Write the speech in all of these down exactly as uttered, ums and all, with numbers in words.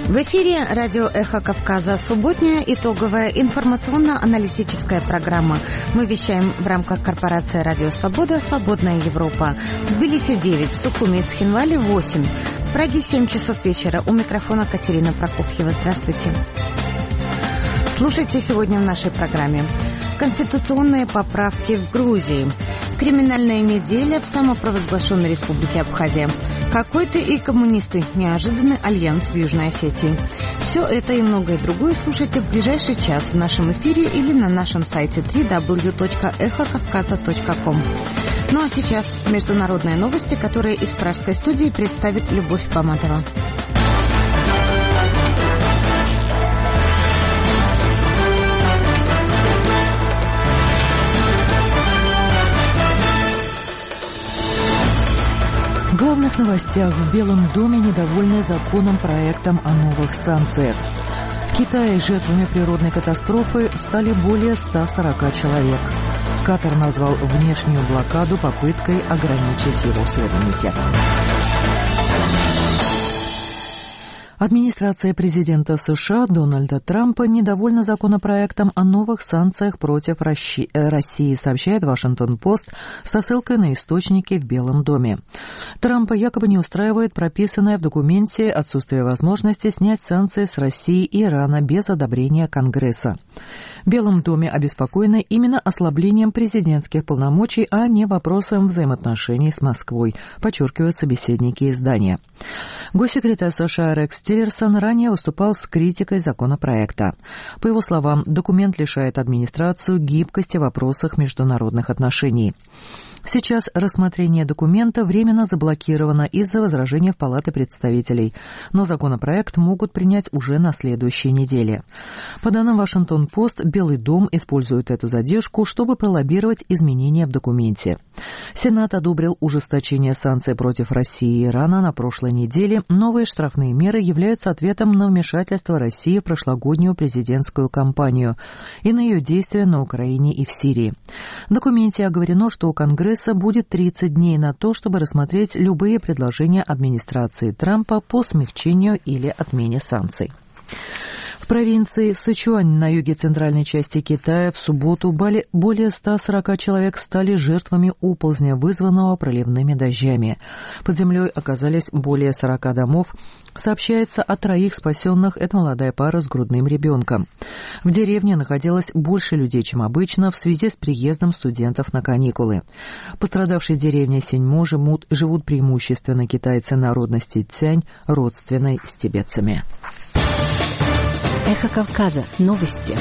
В эфире радио «Эхо Кавказа», субботняя итоговая информационно-аналитическая программа. Мы вещаем в рамках корпорации «Радио Свобода», «Свободная Европа». В Тбилиси девять, в Сухуми и Цхинвале восемь, в Праге семь часов вечера. У микрофона Катерина Прокофьева. Здравствуйте. Слушайте сегодня в нашей программе. Конституционные поправки в Грузии. Криминальная неделя в самопровозглашенной республике Абхазия. Какой-то и коммунисты. Неожиданный альянс в Южной Осетии. Все это и многое другое слушайте в ближайший час в нашем эфире или на нашем сайте дабл ю дабл ю дабл ю точка эхо кавказа точка ком. Ну а сейчас международные новости, которые из пражской студии представит Любовь Поматова. В главных новостях: в Белом доме недовольны законопроектом о новых санкциях. В Китае жертвами природной катастрофы стали более ста сорока человек. Катар назвал внешнюю блокаду попыткой ограничить его суверенитет. Администрация президента США Дональда Трампа недовольна законопроектом о новых санкциях против России, сообщает Вашингтон-Пост со ссылкой на источники в Белом доме. Трампа якобы не устраивает прописанное в документе отсутствие возможности снять санкции с России и Ирана без одобрения Конгресса. В Белом доме обеспокоены именно ослаблением президентских полномочий, а не вопросом взаимоотношений с Москвой, подчеркивают собеседники издания. Госсекретарь США Рекс Тиллерсон ранее выступал с критикой законопроекта. По его словам, документ лишает администрацию гибкости в вопросах международных отношений. Сейчас рассмотрение документа временно заблокировано из-за возражений в Палате представителей, но законопроект могут принять уже на следующей неделе. По данным Вашингтон-Пост, Белый дом использует эту задержку, чтобы пролоббировать изменения в документе. Сенат одобрил ужесточение санкций против России и Ирана на прошлой неделе. Новые штрафные меры являются ответом на вмешательство России в прошлогоднюю президентскую кампанию и на ее действия на Украине и в Сирии. В документе оговорено, что у Конгресса будет тридцать дней на то, чтобы рассмотреть любые предложения администрации Трампа по смягчению или отмене санкций. В провинции Сычуань на юге центральной части Китая в субботу более ста сорока человек стали жертвами оползня, вызванного проливными дождями. Под землей оказались более сорока домов. Сообщается о троих спасенных. Это молодая пара с грудным ребенком. В деревне находилось больше людей, чем обычно, в связи с приездом студентов на каникулы. Пострадавшие в деревне Синьмо живут, живут преимущественно китайцы народности Цянь, родственной с тибетцами. Эхо Кавказа. Новости.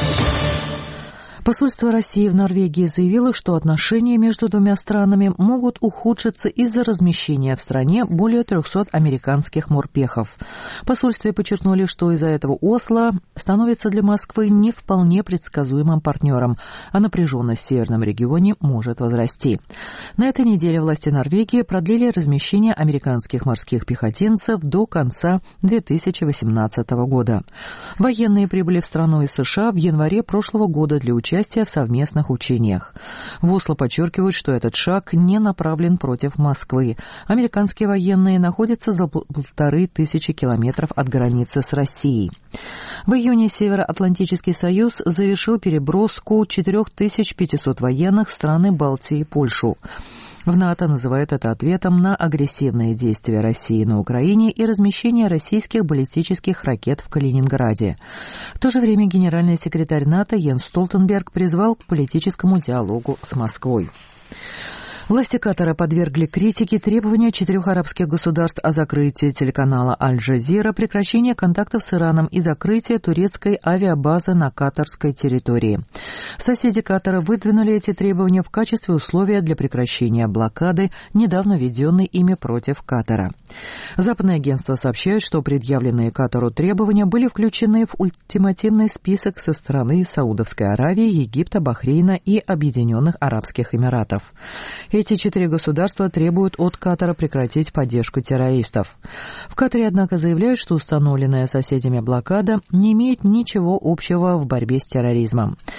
Посольство России в Норвегии заявило, что отношения между двумя странами могут ухудшиться из-за размещения в стране более трехсот американских морпехов. В посольстве подчеркнули, что из-за этого Осло становится для Москвы не вполне предсказуемым партнером, а напряженность в северном регионе может возрасти. На этой неделе власти Норвегии продлили размещение американских морских пехотинцев до конца две тысячи восемнадцатого года. Военные прибыли в страну из США в январе прошлого года для участия в совместных учениях. В Осло подчеркивают, что этот шаг не направлен против Москвы. Американские военные находятся за полторы тысячи километров от границы с Россией. В июне Североатлантический союз завершил переброску четыре тысячи пятьсот военных в страны Балтии и Польшу. В НАТО называют это ответом на агрессивные действия России на Украине и размещение российских баллистических ракет в Калининграде. В то же время генеральный секретарь НАТО Йенс Столтенберг призвал к политическому диалогу с Москвой. Власти Катара подвергли критике требования четырех арабских государств о закрытии телеканала «Аль-Джазира», прекращении контактов с Ираном и закрытии турецкой авиабазы на катарской территории. Соседи Катара выдвинули эти требования в качестве условия для прекращения блокады, недавно введенной ими против Катара. Западные агентства сообщают, что предъявленные Катару требования были включены в ультимативный список со стороны Саудовской Аравии, Египта, Бахрейна и Объединенных Арабских Эмиратов. Эти четыре государства требуют от Катара прекратить поддержку террористов. В Катаре, однако, заявляют, что установленная соседями блокада не имеет ничего общего в борьбе с терроризмом. Официально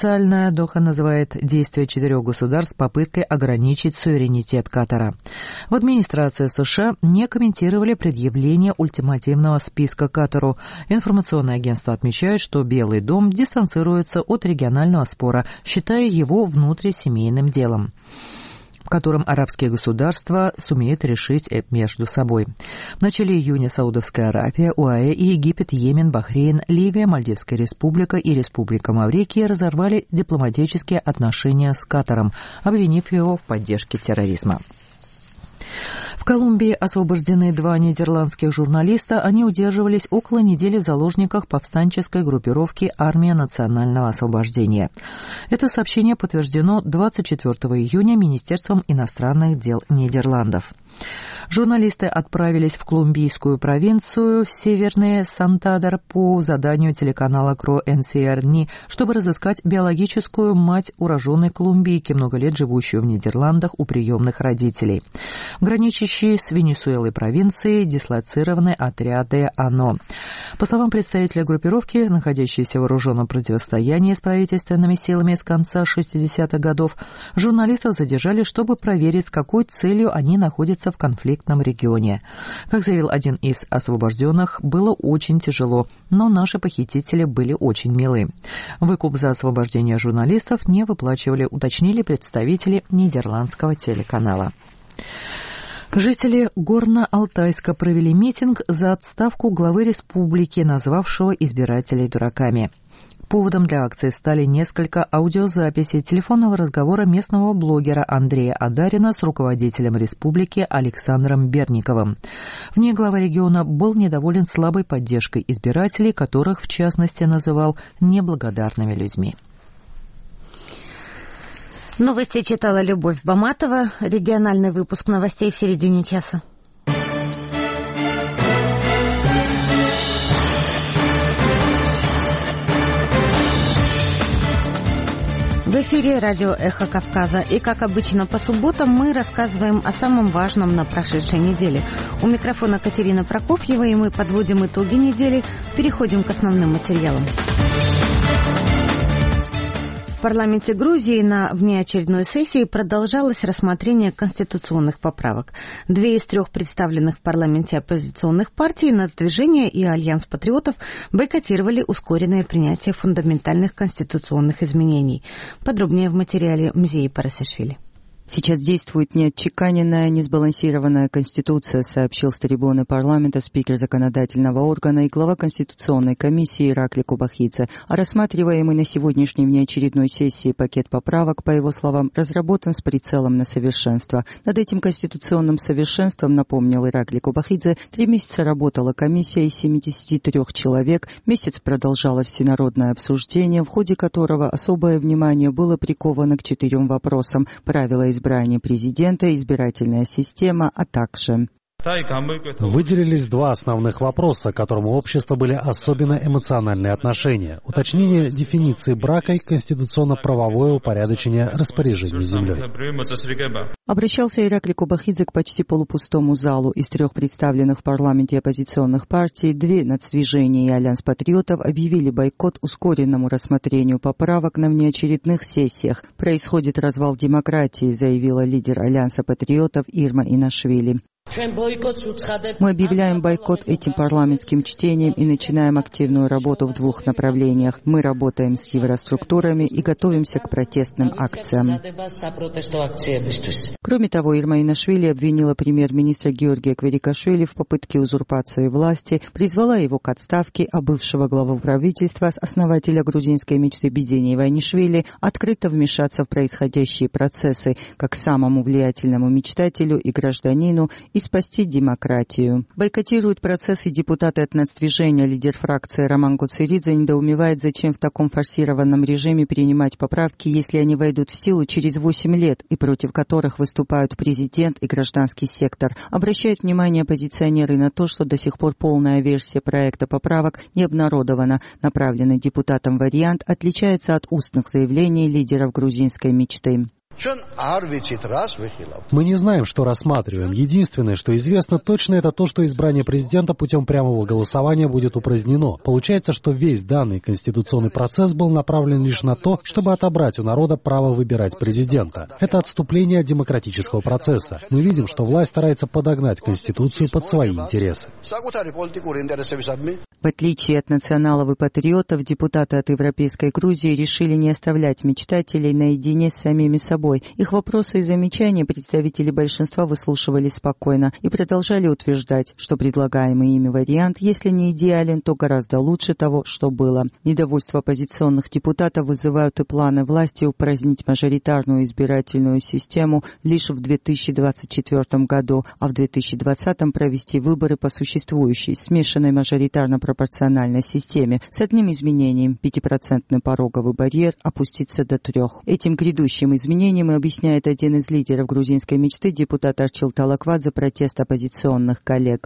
Официальная Доха называет действия четырех государств попыткой ограничить суверенитет Катара. В администрации США не комментировали предъявление ультимативного списка Катару. Информационное агентство отмечает, что Белый дом дистанцируется от регионального спора, считая его внутрисемейным делом, в котором арабские государства сумеют решить между собой. В начале июня Саудовская Аравия, ОАЭ и Египет, Йемен, Бахрейн, Ливия, Мальдивская республика и Республика Маврикия разорвали дипломатические отношения с Катаром, обвинив его в поддержке терроризма. В Колумбии освобождены два нидерландских журналиста. Они удерживались около недели в заложниках повстанческой группировки «Армия национального освобождения». Это сообщение подтверждено двадцать четвёртого июня Министерством иностранных дел Нидерландов. Журналисты отправились в колумбийскую провинцию, в северный Сантандер, по заданию телеканала Кро Эн Си Эр Эн И, чтобы разыскать биологическую мать уроженной колумбийки, много лет живущую в Нидерландах у приемных родителей. В граничащей с Венесуэлой провинции дислоцированы отряды ОНО. По словам представителя группировки, находящейся в вооруженном противостоянии с правительственными силами с конца шестидесятых годов, журналистов задержали, чтобы проверить, с какой целью они находятся в конфликтном регионе. Как заявил один из освобожденных, было очень тяжело, но наши похитители были очень милы. Выкуп за освобождение журналистов не выплачивали, уточнили представители нидерландского телеканала. Жители Горно-Алтайска провели митинг за отставку главы республики, назвавшего избирателей дураками. Поводом для акции стали несколько аудиозаписей телефонного разговора местного блогера Андрея Адарина с руководителем республики Александром Берниковым. В ней глава региона был недоволен слабой поддержкой избирателей, которых, в частности, называл неблагодарными людьми. Новости читала Любовь Баматова. Региональный выпуск новостей в середине часа. В эфире радио «Эхо Кавказа». И, как обычно, по субботам мы рассказываем о самом важном на прошедшей неделе. У микрофона Катерина Прокофьева, и мы подводим итоги недели, переходим к основным материалам. В парламенте Грузии на внеочередной сессии продолжалось рассмотрение конституционных поправок. Две из трех представленных в парламенте оппозиционных партий, Нацдвижение и Альянс патриотов, бойкотировали ускоренное принятие фундаментальных конституционных изменений. Подробнее в материале Мзеи Парасишвили. Сейчас действует неотчеканенная, несбалансированная конституция, сообщил с трибуны парламента спикер законодательного органа и глава Конституционной комиссии Ираклий Кубахидзе. А рассматриваемый на сегодняшней внеочередной сессии пакет поправок, по его словам, разработан с прицелом на совершенство. Над этим конституционным совершенством, напомнил Ираклий Кубахидзе, три месяца работала комиссия из семидесяти трёх человек, месяц продолжалось всенародное обсуждение, в ходе которого особое внимание было приковано к четырем вопросам: правила избрания президента, избирательная система, а также... Выделились два основных вопроса, к которым у общества были особенно эмоциональные отношения. Уточнение дефиниции брака и конституционно-правовое упорядочение распоряжения землей. Обращался Ираклий Кубахидзе к почти полупустому залу. Из трех представленных в парламенте оппозиционных партий, две Нацдвижение и Альянс патриотов объявили бойкот ускоренному рассмотрению поправок на внеочередных сессиях. Происходит развал демократии, заявила лидер Альянса патриотов Ирма Инашвили. Мы объявляем бойкот этим парламентским чтением и начинаем активную работу в двух направлениях. Мы работаем с евроструктурами и готовимся к протестным акциям. Кроме того, Ирма Инашвили обвинила премьер-министра Георгия Кверикашвили в попытке узурпации власти, призвала его к отставке, а бывшего главу правительства, основателя грузинской мечты Бедени Иванишвили, открыто вмешаться в происходящие процессы, как самому влиятельному мечтателю и гражданину, и спасти демократию. Бойкотируют процессы депутаты от Нацдвижения. Лидер фракции Роман Гуцеридзе недоумевает, зачем в таком форсированном режиме принимать поправки, если они войдут в силу через восемь лет, и против которых выступают президент и гражданский сектор. Обращают внимание оппозиционеры на то, что до сих пор полная версия проекта поправок не обнародована. Направленный депутатам вариант отличается от устных заявлений лидеров грузинской мечты. Мы не знаем, что рассматриваем. Единственное, что известно точно, это то, что избрание президента путем прямого голосования будет упразднено. Получается, что весь данный конституционный процесс был направлен лишь на то, чтобы отобрать у народа право выбирать президента. Это отступление от демократического процесса. Мы видим, что власть старается подогнать Конституцию под свои интересы. В отличие от националов и патриотов, депутаты от Европейской Грузии решили не оставлять мечтателей наедине с самими собой. Их вопросы и замечания представители большинства выслушивали спокойно и продолжали утверждать, что предлагаемый ими вариант, если не идеален, то гораздо лучше того, что было. Недовольство оппозиционных депутатов вызывают и планы власти упразднить мажоритарную избирательную систему лишь в две тысячи двадцать четвёртом году, а в две тысячи двадцатом провести выборы по существующей смешанной мажоритарно-пропорциональной системе с одним изменением – пятипроцентный пороговый барьер опустится до трех. Этим грядущим изменением и объясняет один из лидеров грузинской мечты депутат Арчил Талаквадзе протест оппозиционных коллег.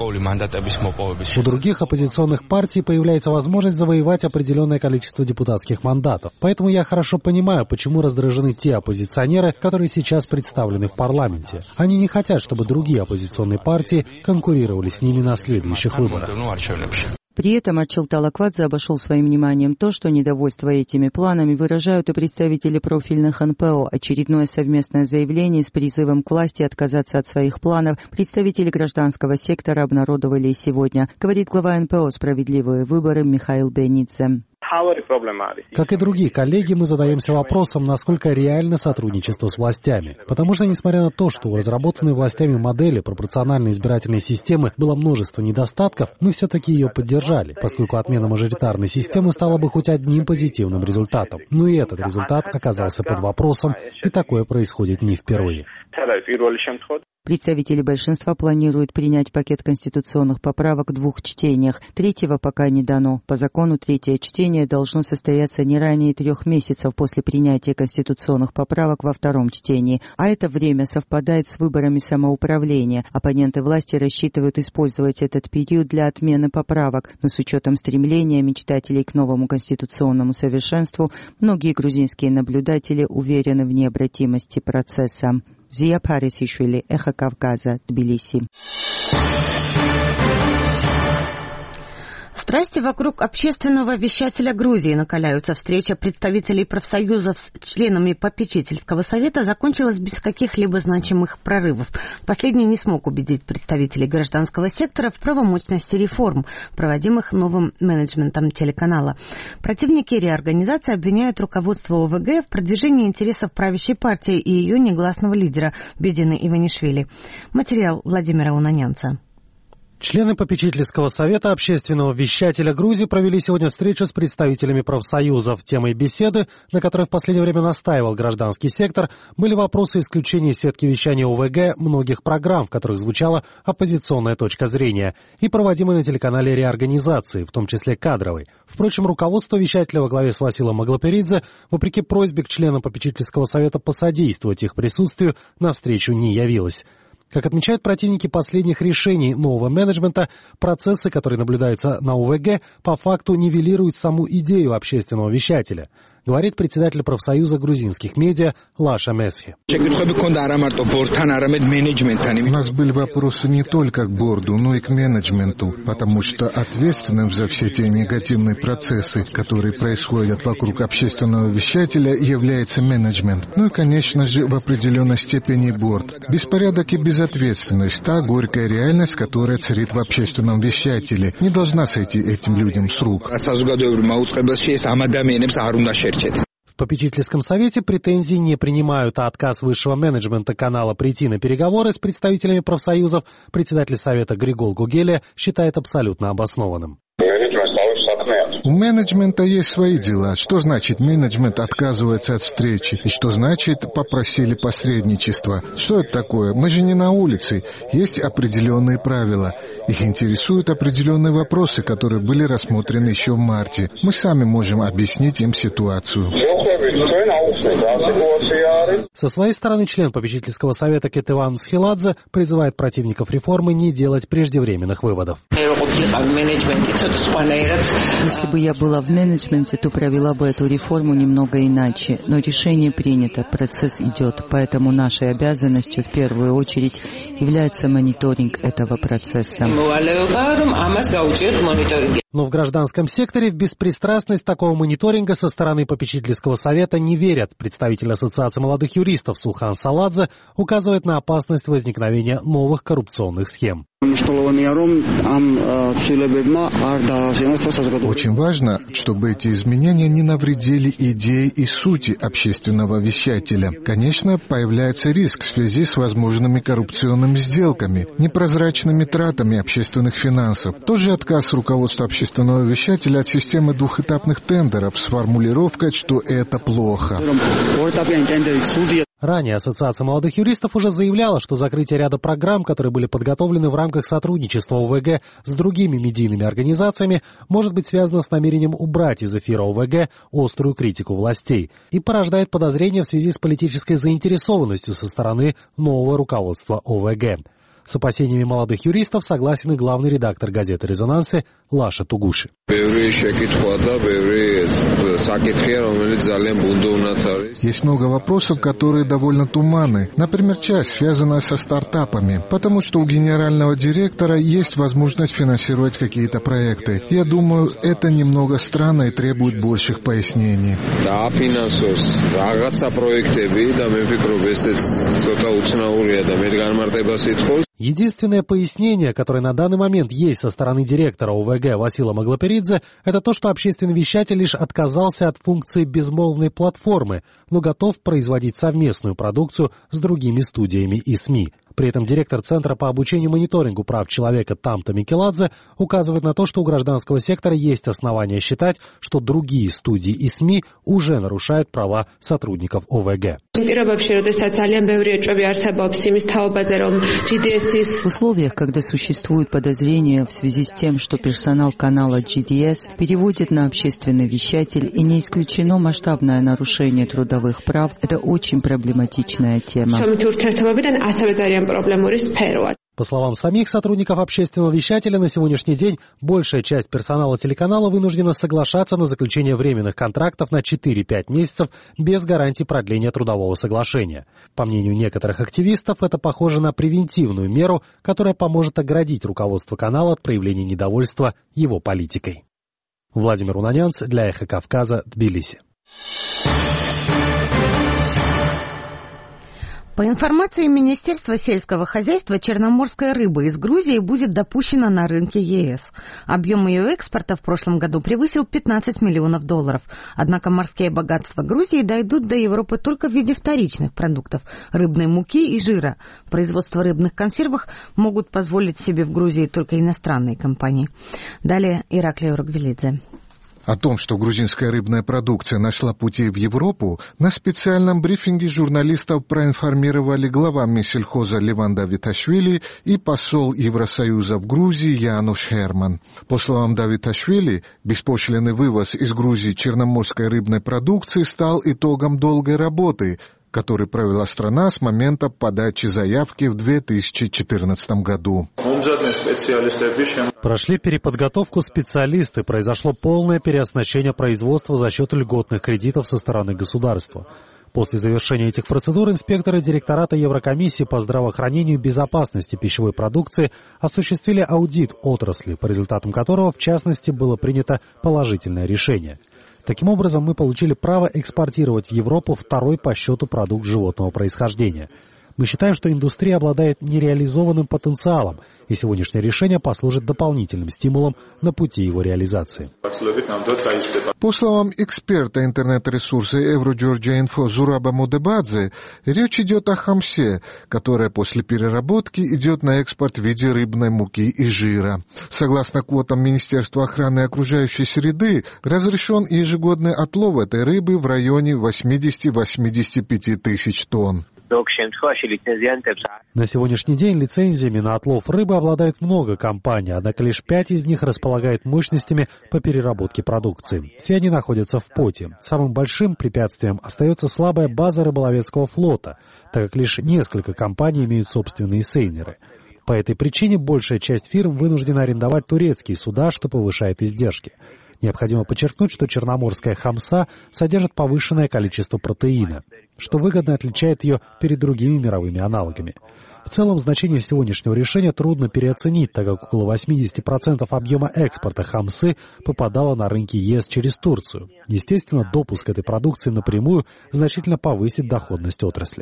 У других оппозиционных партий появляется возможность завоевать определенное количество депутатских мандатов. Поэтому я хорошо понимаю, почему раздражены те оппозиционеры, которые сейчас представлены в парламенте. Они не хотят, чтобы другие оппозиционные партии конкурировали с ними на следующих выборах. При этом Арчил Талаквадзе обошел своим вниманием то, что недовольство этими планами выражают и представители профильных эн пэ о. Очередное совместное заявление с призывом к власти отказаться от своих планов представители гражданского сектора обнародовали и сегодня, говорит глава эн пэ о «Справедливые выборы» Михаил Беницзе. Как и другие коллеги, мы задаемся вопросом, насколько реально сотрудничество с властями. Потому что, несмотря на то, что у разработанной властями модели пропорциональной избирательной системы было множество недостатков, мы все-таки ее поддержали, поскольку отмена мажоритарной системы стала бы хоть одним позитивным результатом. Но и этот результат оказался под вопросом, и такое происходит не впервые. Представители большинства планируют принять пакет конституционных поправок в двух чтениях. Третьего пока не дано. По закону третье чтение должно состояться не ранее трех месяцев после принятия конституционных поправок во втором чтении. А это время совпадает с выборами самоуправления. Оппоненты власти рассчитывают использовать этот период для отмены поправок. Но с учетом стремления мечтателей к новому конституционному совершенству, многие грузинские наблюдатели уверены в необратимости процесса. Зия Парисишвили, Эхо Кавказа, Тбилиси. Страсти вокруг общественного вещателя Грузии накаляются. Встреча представителей профсоюзов с членами попечительского совета закончилась без каких-либо значимых прорывов. Последний не смог убедить представителей гражданского сектора в правомочности реформ, проводимых новым менеджментом телеканала. Противники реорганизации обвиняют руководство о вэ гэ в продвижении интересов правящей партии и ее негласного лидера Бедины Иванишвили. Материал Владимира Унанянца. Члены попечительского совета общественного вещателя Грузии провели сегодня встречу с представителями профсоюзов. Темой беседы, на которой в последнее время настаивал гражданский сектор, были вопросы исключения из сетки вещания о вэ гэ многих программ, в которых звучала оппозиционная точка зрения, и проводимой на телеканале реорганизации, в том числе кадровой. Впрочем, руководство вещателя во главе с Василом Аглоперидзе, вопреки просьбе к членам попечительского совета посодействовать их присутствию, на встречу не явилось. Как отмечают противники последних решений нового менеджмента, процессы, которые наблюдаются на о вэ гэ, по факту нивелируют саму идею общественного вещателя, говорит председатель профсоюза грузинских медиа Лаша Месхи. У нас были вопросы не только к борду, но и к менеджменту, потому что ответственным за все те негативные процессы, которые происходят вокруг общественного вещателя, является менеджмент. Ну и, конечно же, в определенной степени борд. Беспорядок и безответственность – та горькая реальность, которая царит в общественном вещателе, не должна сойти этим людям с рук. В попечительском совете претензий не принимают, а отказ высшего менеджмента канала прийти на переговоры с представителями профсоюзов председатель совета Григол Гугеля считает абсолютно обоснованным. У менеджмента есть свои дела. Что значит менеджмент отказывается от встречи? И что значит попросили посредничества? Что это такое? Мы же не на улице. Есть определенные правила. Их интересуют определенные вопросы, которые были рассмотрены еще в марте. Мы сами можем объяснить им ситуацию. Со своей стороны член попечительского совета Кетеван Схиладзе призывает противников реформы не делать преждевременных выводов. Если бы я была в менеджменте, то провела бы эту реформу немного иначе. Но решение принято, процесс идет, поэтому нашей обязанностью в первую очередь является мониторинг этого процесса. Но в гражданском секторе в беспристрастность такого мониторинга со стороны попечительского совета не верят. Представитель Ассоциации молодых юристов Сулхан Саладзе указывает на опасность возникновения новых коррупционных схем. Очень важно, чтобы эти изменения не навредили идее и сути общественного вещателя. Конечно, появляется риск в связи с возможными коррупционными сделками, непрозрачными тратами общественных финансов. Тоже отказ руководства общественного вещателя от системы двухэтапных тендеров с формулировкой, что это плохо. Ранее Ассоциация молодых юристов уже заявляла, что закрытие ряда программ, которые были подготовлены в рамках сотрудничества ОВГ с другими медийными организациями, может быть связано с намерением убрать из эфира ОВГ острую критику властей и порождает подозрения в связи с политической заинтересованностью со стороны нового руководства ОВГ. С опасениями молодых юристов согласен и главный редактор газеты «Резонансы» Лаша Тугуши. Есть много вопросов, которые довольно туманны. Например, часть, связанная со стартапами, потому что у генерального директора есть возможность финансировать какие-то проекты. Я думаю, это немного странно и требует больших пояснений. Единственное пояснение, которое на данный момент есть со стороны директора ОВГ Васила Маглоперидзе, это то, что общественный вещатель лишь отказался от функции безмолвной платформы, но готов производить совместную продукцию с другими студиями и СМИ. При этом директор Центра по обучению и мониторингу прав человека Тамта Микеладзе указывает на то, что у гражданского сектора есть основания считать, что другие студии и СМИ уже нарушают права сотрудников ОВГ. В условиях, когда существуют подозрения в связи с тем, что персонал канала джи ди эс переводит на общественный вещатель и не исключено масштабное нарушение трудовых прав, это очень проблематичная тема. По словам самих сотрудников общественного вещателя, на сегодняшний день большая часть персонала телеканала вынуждена соглашаться на заключение временных контрактов на четыре-пять месяцев без гарантии продления трудового соглашения. По мнению некоторых активистов, это похоже на превентивную меру, которая поможет оградить руководство канала от проявления недовольства его политикой. Владимир Унанянц для Эхо Кавказа, Тбилиси. По информации Министерства сельского хозяйства, черноморская рыба из Грузии будет допущена на рынке ЕС. Объем ее экспорта в прошлом году превысил пятнадцать миллионов долларов. Однако морские богатства Грузии дойдут до Европы только в виде вторичных продуктов – рыбной муки и жира. Производство рыбных консервов могут позволить себе в Грузии только иностранные компании. Далее Ираклий Ургвелидзе. О том, что грузинская рыбная продукция нашла пути в Европу, на специальном брифинге журналистов проинформировали глава Минсельхоза Леван Давиташвили и посол Евросоюза в Грузии Януш Херман. По словам Давиташвили, беспошлинный вывоз из Грузии черноморской рыбной продукции стал итогом долгой работы, который провела страна с момента подачи заявки в две тысячи четырнадцатом году. Прошли переподготовку специалисты, произошло полное переоснащение производства за счет льготных кредитов со стороны государства. После завершения этих процедур инспекторы директората Еврокомиссии по здравоохранению и безопасности пищевой продукции осуществили аудит отрасли, по результатам которого, в частности, было принято положительное решение. Таким образом, мы получили право экспортировать в Европу второй по счету продукт животного происхождения. Мы считаем, что индустрия обладает нереализованным потенциалом, и сегодняшнее решение послужит дополнительным стимулом на пути его реализации. По словам эксперта интернет-ресурса Евро-Джорджия-Инфо Зураба Мудебадзе, речь идет о хамсе, которая после переработки идет на экспорт в виде рыбной муки и жира. Согласно квотам Министерства охраны окружающей среды, разрешен ежегодный отлов этой рыбы в районе восемьдесят-восемьдесят пять тысяч тонн. На сегодняшний день лицензиями на отлов рыбы обладает много компаний, однако лишь пять из них располагают мощностями по переработке продукции. Все они находятся в ПОТе. Самым большим препятствием остается слабая база рыболовецкого флота, так как лишь несколько компаний имеют собственные сейнеры. По этой причине большая часть фирм вынуждена арендовать турецкие суда, что повышает издержки. Необходимо подчеркнуть, что черноморская хамса содержит повышенное количество протеина, что выгодно отличает ее перед другими мировыми аналогами. В целом, значение сегодняшнего решения трудно переоценить, так как около восемьдесят процентов объема экспорта хамсы попадало на рынки ЕС через Турцию. Естественно, допуск этой продукции напрямую значительно повысит доходность отрасли.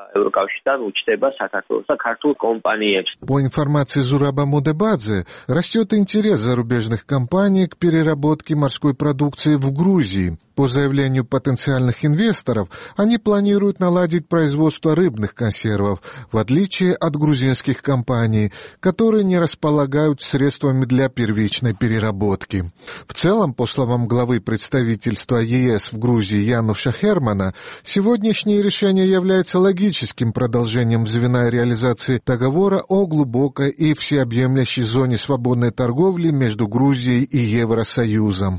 По информации Зураба Модебадзе, растет интерес зарубежных компаний к переработке морской продукции в Грузии. По заявлению потенциальных инвесторов, они планируют наладить производство рыбных консервов, в отличие от грузинских компаний, которые не располагают средствами для первичной переработки. В целом, по словам главы представительства ЕС в Грузии Януша Хермана, сегодняшнее решение является логическим продолжением звена реализации договора о глубокой и всеобъемлющей зоне свободной торговли между Грузией и Евросоюзом.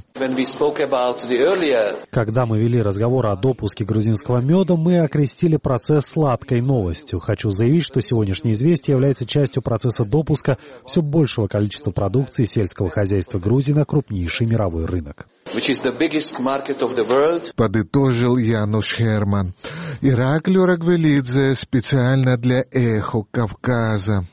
Когда мы вели разговор о допуске грузинского меда, мы окрестили процесс сладкой новостью. Хочу заявить, что сегодняшнее известие является частью процесса допуска все большего количества продукции сельского хозяйства Грузии на крупнейший мировой рынок. Подытожил Януш Херман. Ираклио Рагвелидзе специально для «Эхо Кавказа».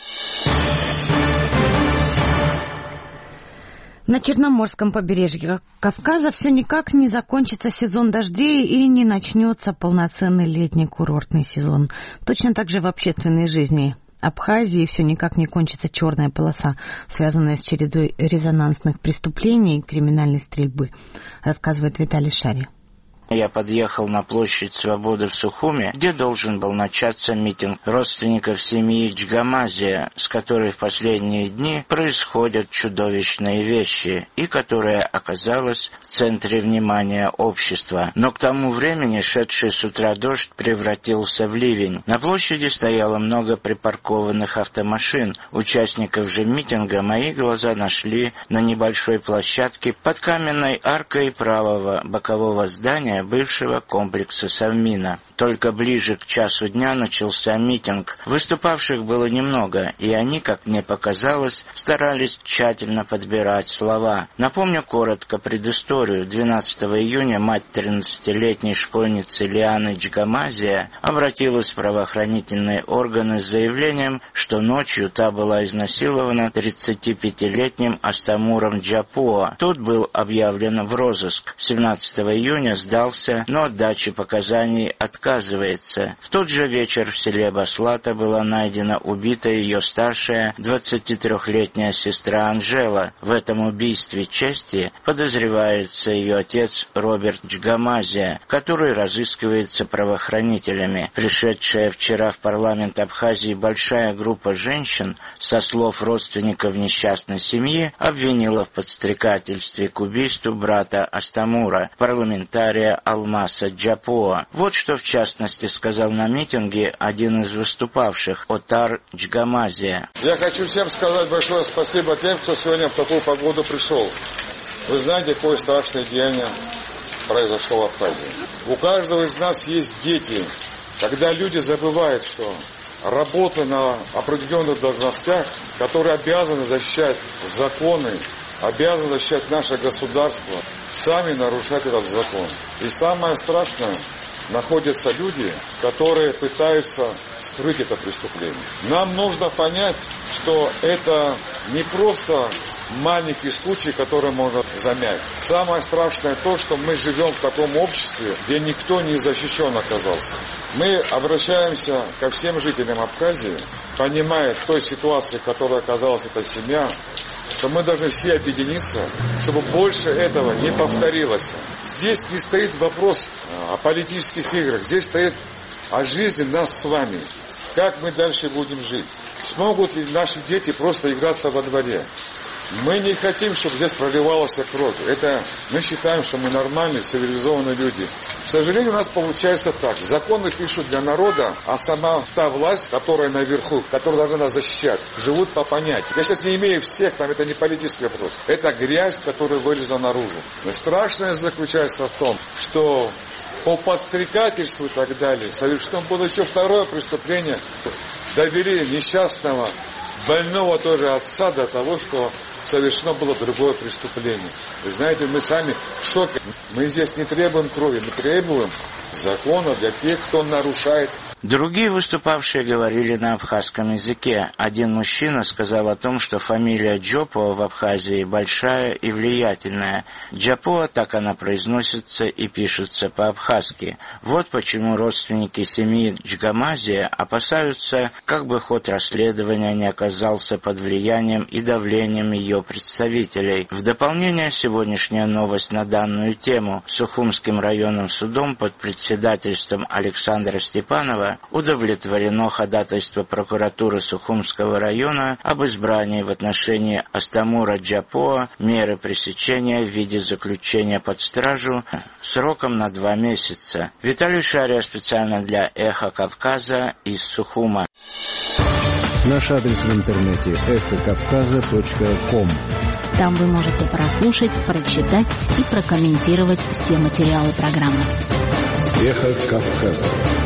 На Черноморском побережье Кавказа все никак не закончится сезон дождей и не начнется полноценный летний курортный сезон. Точно так же в общественной жизни Абхазии все никак не кончится черная полоса, связанная с чередой резонансных преступлений и криминальной стрельбы, рассказывает Виталий Шари. Я подъехал на площадь Свободы в Сухуми, где должен был начаться митинг родственников семьи Джгамазия, с которой в последние дни происходят чудовищные вещи и которая оказалась в центре внимания общества. Но к тому времени шедший с утра дождь превратился в ливень. На площади стояло много припаркованных автомашин. Участников же митинга мои глаза нашли на небольшой площадке под каменной аркой правого бокового здания бывшего комплекса Совмина. Только ближе к часу дня начался митинг. Выступавших было немного, и они, как мне показалось, старались тщательно подбирать слова. Напомню коротко предысторию. двенадцатого июня мать тринадцатилетней школьницы Лианы Джгамазия обратилась в правоохранительные органы с заявлением, что ночью та была изнасилована тридцатипятилетним Астамуром Джапуа. Тот был объявлен в розыск. семнадцатого июня сдался, но от дачи показаний отказывается. В тот же вечер в селе Баслата была найдена убитая ее старшая двадцатитрёхлетняя сестра Анжела. В этом убийстве чести подозревается ее отец Роберт Джгамазия, который разыскивается правоохранителями. Пришедшая вчера в парламент Абхазии большая группа женщин, со слов родственников несчастной семьи, обвинила в подстрекательстве к убийству брата Астамура, парламентария Алмаса Джапуа. Вот что в частности сказал на митинге один из выступавших, Отар Джгамазия. Я хочу всем сказать большое спасибо тем, кто сегодня в такую погоду пришел. Вы знаете, какое страшное деяние произошло в Абхазии. У каждого из нас есть дети. Когда люди забывают, что работа на определенных должностях, которые обязаны защищать законы, обязаны защищать наше государство, сами нарушать этот закон. И самое страшное, находятся люди, которые пытаются скрыть это преступление. Нам нужно понять, что это не просто маленький случай, который можно замять. Самое страшное то, что мы живем в таком обществе, где никто не защищен оказался. Мы обращаемся ко всем жителям Абхазии, понимая той ситуации, в которой оказалась эта семья, что мы должны все объединиться, чтобы больше этого не повторилось. Здесь не стоит вопрос о политических играх, здесь стоит о жизни нас с вами. Как мы дальше будем жить? Смогут ли наши дети просто играться во дворе? Мы не хотим, чтобы здесь проливалась кровь. Это мы считаем, что мы нормальные, цивилизованные люди. К сожалению, у нас получается так. Законы пишут для народа, а сама та власть, которая наверху, которая должна нас защищать, живут по понятию. Я сейчас не имею всех, там это не политический вопрос. Это грязь, которая вылезла наружу. Но страшное заключается в том, что по подстрекательству и так далее совершено было еще второе преступление. Довели несчастного больного тоже отца до того, что совершено было другое преступление. Вы знаете, мы сами в шоке. Мы здесь не требуем крови, мы требуем закона для тех, кто нарушает. Другие выступавшие говорили на абхазском языке. Один мужчина сказал о том, что фамилия Джопова в Абхазии большая и влиятельная. Джапоа, так она произносится и пишется по-абхазски. Вот почему родственники семьи Джгамазия опасаются, как бы ход расследования не оказался под влиянием и давлением ее представителей. В дополнение, сегодняшняя новость на данную тему. Сухумским районным судом под председательством Александра Степанова удовлетворено ходатайство прокуратуры Сухумского района об избрании в отношении Астамура Джапоа меры пресечения в виде заключения под стражу сроком на два месяца. Виталий Шария специально для «Эхо Кавказа» из Сухума. Наш адрес в интернете эхо кавказа точка ком. Там вы можете прослушать, прочитать и прокомментировать все материалы программы. Эхо Кавказа.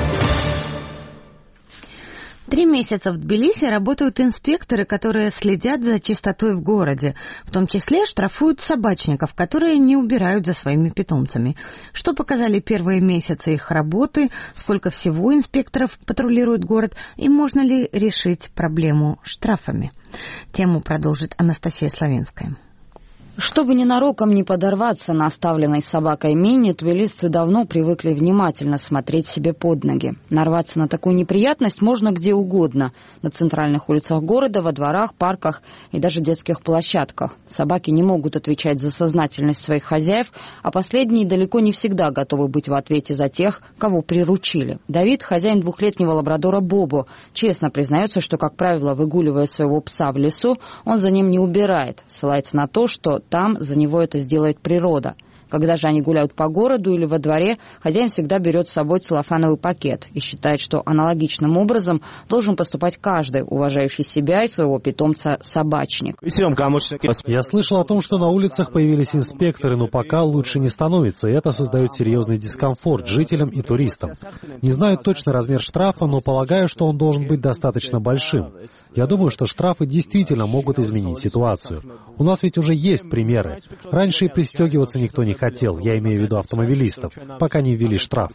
Три месяца в Тбилиси работают инспекторы, которые следят за чистотой в городе. В том числе штрафуют собачников, которые не убирают за своими питомцами. Что показали первые месяцы их работы, сколько всего инспекторов патрулирует город и можно ли решить проблему штрафами. Тему продолжит Анастасия Славинская. Чтобы ненароком не подорваться на оставленной собакой мине, тбилисцы давно привыкли внимательно смотреть себе под ноги. Нарваться на такую неприятность можно где угодно. На центральных улицах города, во дворах, парках и даже детских площадках. Собаки не могут отвечать за сознательность своих хозяев, а последние далеко не всегда готовы быть в ответе за тех, кого приручили. Давид, хозяин двухлетнего лабрадора Бобо, честно признается, что, как правило, выгуливая своего пса в лесу, он за ним не убирает, ссылается на то, что там за него это сделает природа. Когда же они гуляют по городу или во дворе, хозяин всегда берет с собой целлофановый пакет и считает, что аналогичным образом должен поступать каждый, уважающий себя и своего питомца собачник. Я слышал о том, что на улицах появились инспекторы, но пока лучше не становится, и это создает серьезный дискомфорт жителям и туристам. Не знаю точно размер штрафа, но полагаю, что он должен быть достаточно большим. Я думаю, что штрафы действительно могут изменить ситуацию. У нас ведь уже есть примеры. Раньше и пристегиваться никто не хотел, я имею в виду автомобилистов, пока не ввели штраф.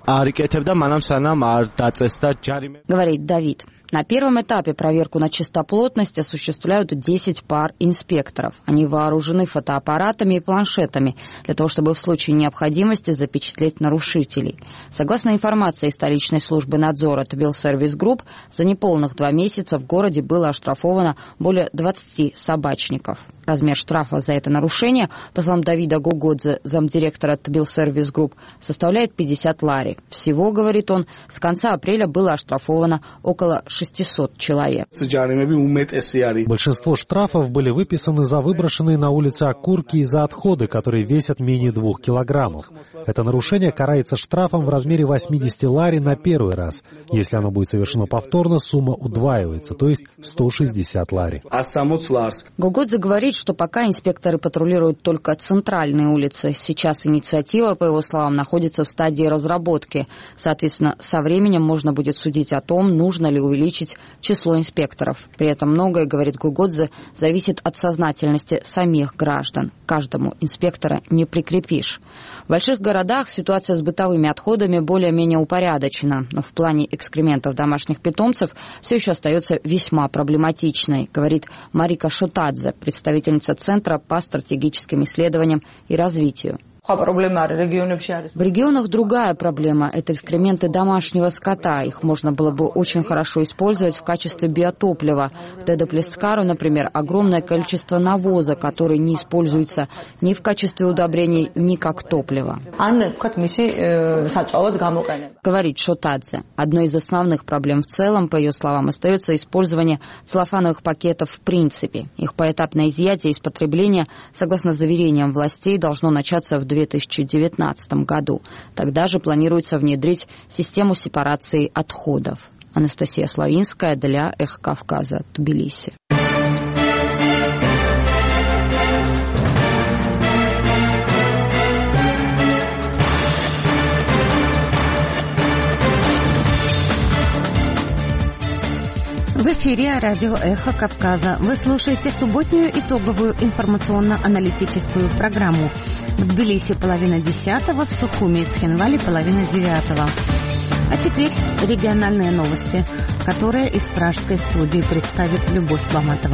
Говорит Давид. На первом этапе проверку на чистоплотность осуществляют десять пар инспекторов. Они вооружены фотоаппаратами и планшетами для того, чтобы в случае необходимости запечатлеть нарушителей. Согласно информации столичной службы надзора Тбилсервис Групп, за неполных два месяца в городе было оштрафовано более двадцати собачников. Размер штрафа за это нарушение, по словам Давида Гогодзе, замдиректора Тбилсервис Групп, составляет пятьдесят лари. Всего, говорит он, с конца апреля было оштрафовано около шестисот человек. Большинство штрафов были выписаны за выброшенные на улице окурки и за отходы, которые весят менее двух килограммов. Это нарушение карается штрафом в размере восьмидесяти лари на первый раз. Если оно будет совершено повторно, сумма удваивается, то есть сто шестьдесят лари. Гогодзе говорит, что пока инспекторы патрулируют только центральные улицы. Сейчас инициатива, по его словам, находится в стадии разработки. Соответственно, со временем можно будет судить о том, нужно ли увеличить число инспекторов. При этом многое, говорит Гогодзе, зависит от сознательности самих граждан. Каждому инспектора не прикрепишь. В больших городах ситуация с бытовыми отходами более-менее упорядочена, но в плане экскрементов домашних питомцев все еще остается весьма проблематичной, говорит Марика Шотадзе, представительница Центра по стратегическим исследованиям и развитию. В регионах другая проблема – это экскременты домашнего скота. Их можно было бы очень хорошо использовать в качестве биотоплива. В Тедаплескару, например, огромное количество навоза, который не используется ни в качестве удобрений, ни как топливо. Говорит Шотадзе. Одной из основных проблем в целом, по ее словам, остается использование целлофановых пакетов в принципе. Их поэтапное изъятие из потребления, согласно заверениям властей, должно начаться в две тысячи девятнадцатом году. Тогда же планируется внедрить систему сепарации отходов. Анастасия Славинская для «Эхо Кавказа», Тбилиси. В эфире радио «Эхо Кавказа». Вы слушаете субботнюю итоговую информационно-аналитическую программу. В Тбилиси половина десятого, в Сухуми и Цхинвале половина девятого. А теперь региональные новости, которые из пражской студии представит Любовь Баматова.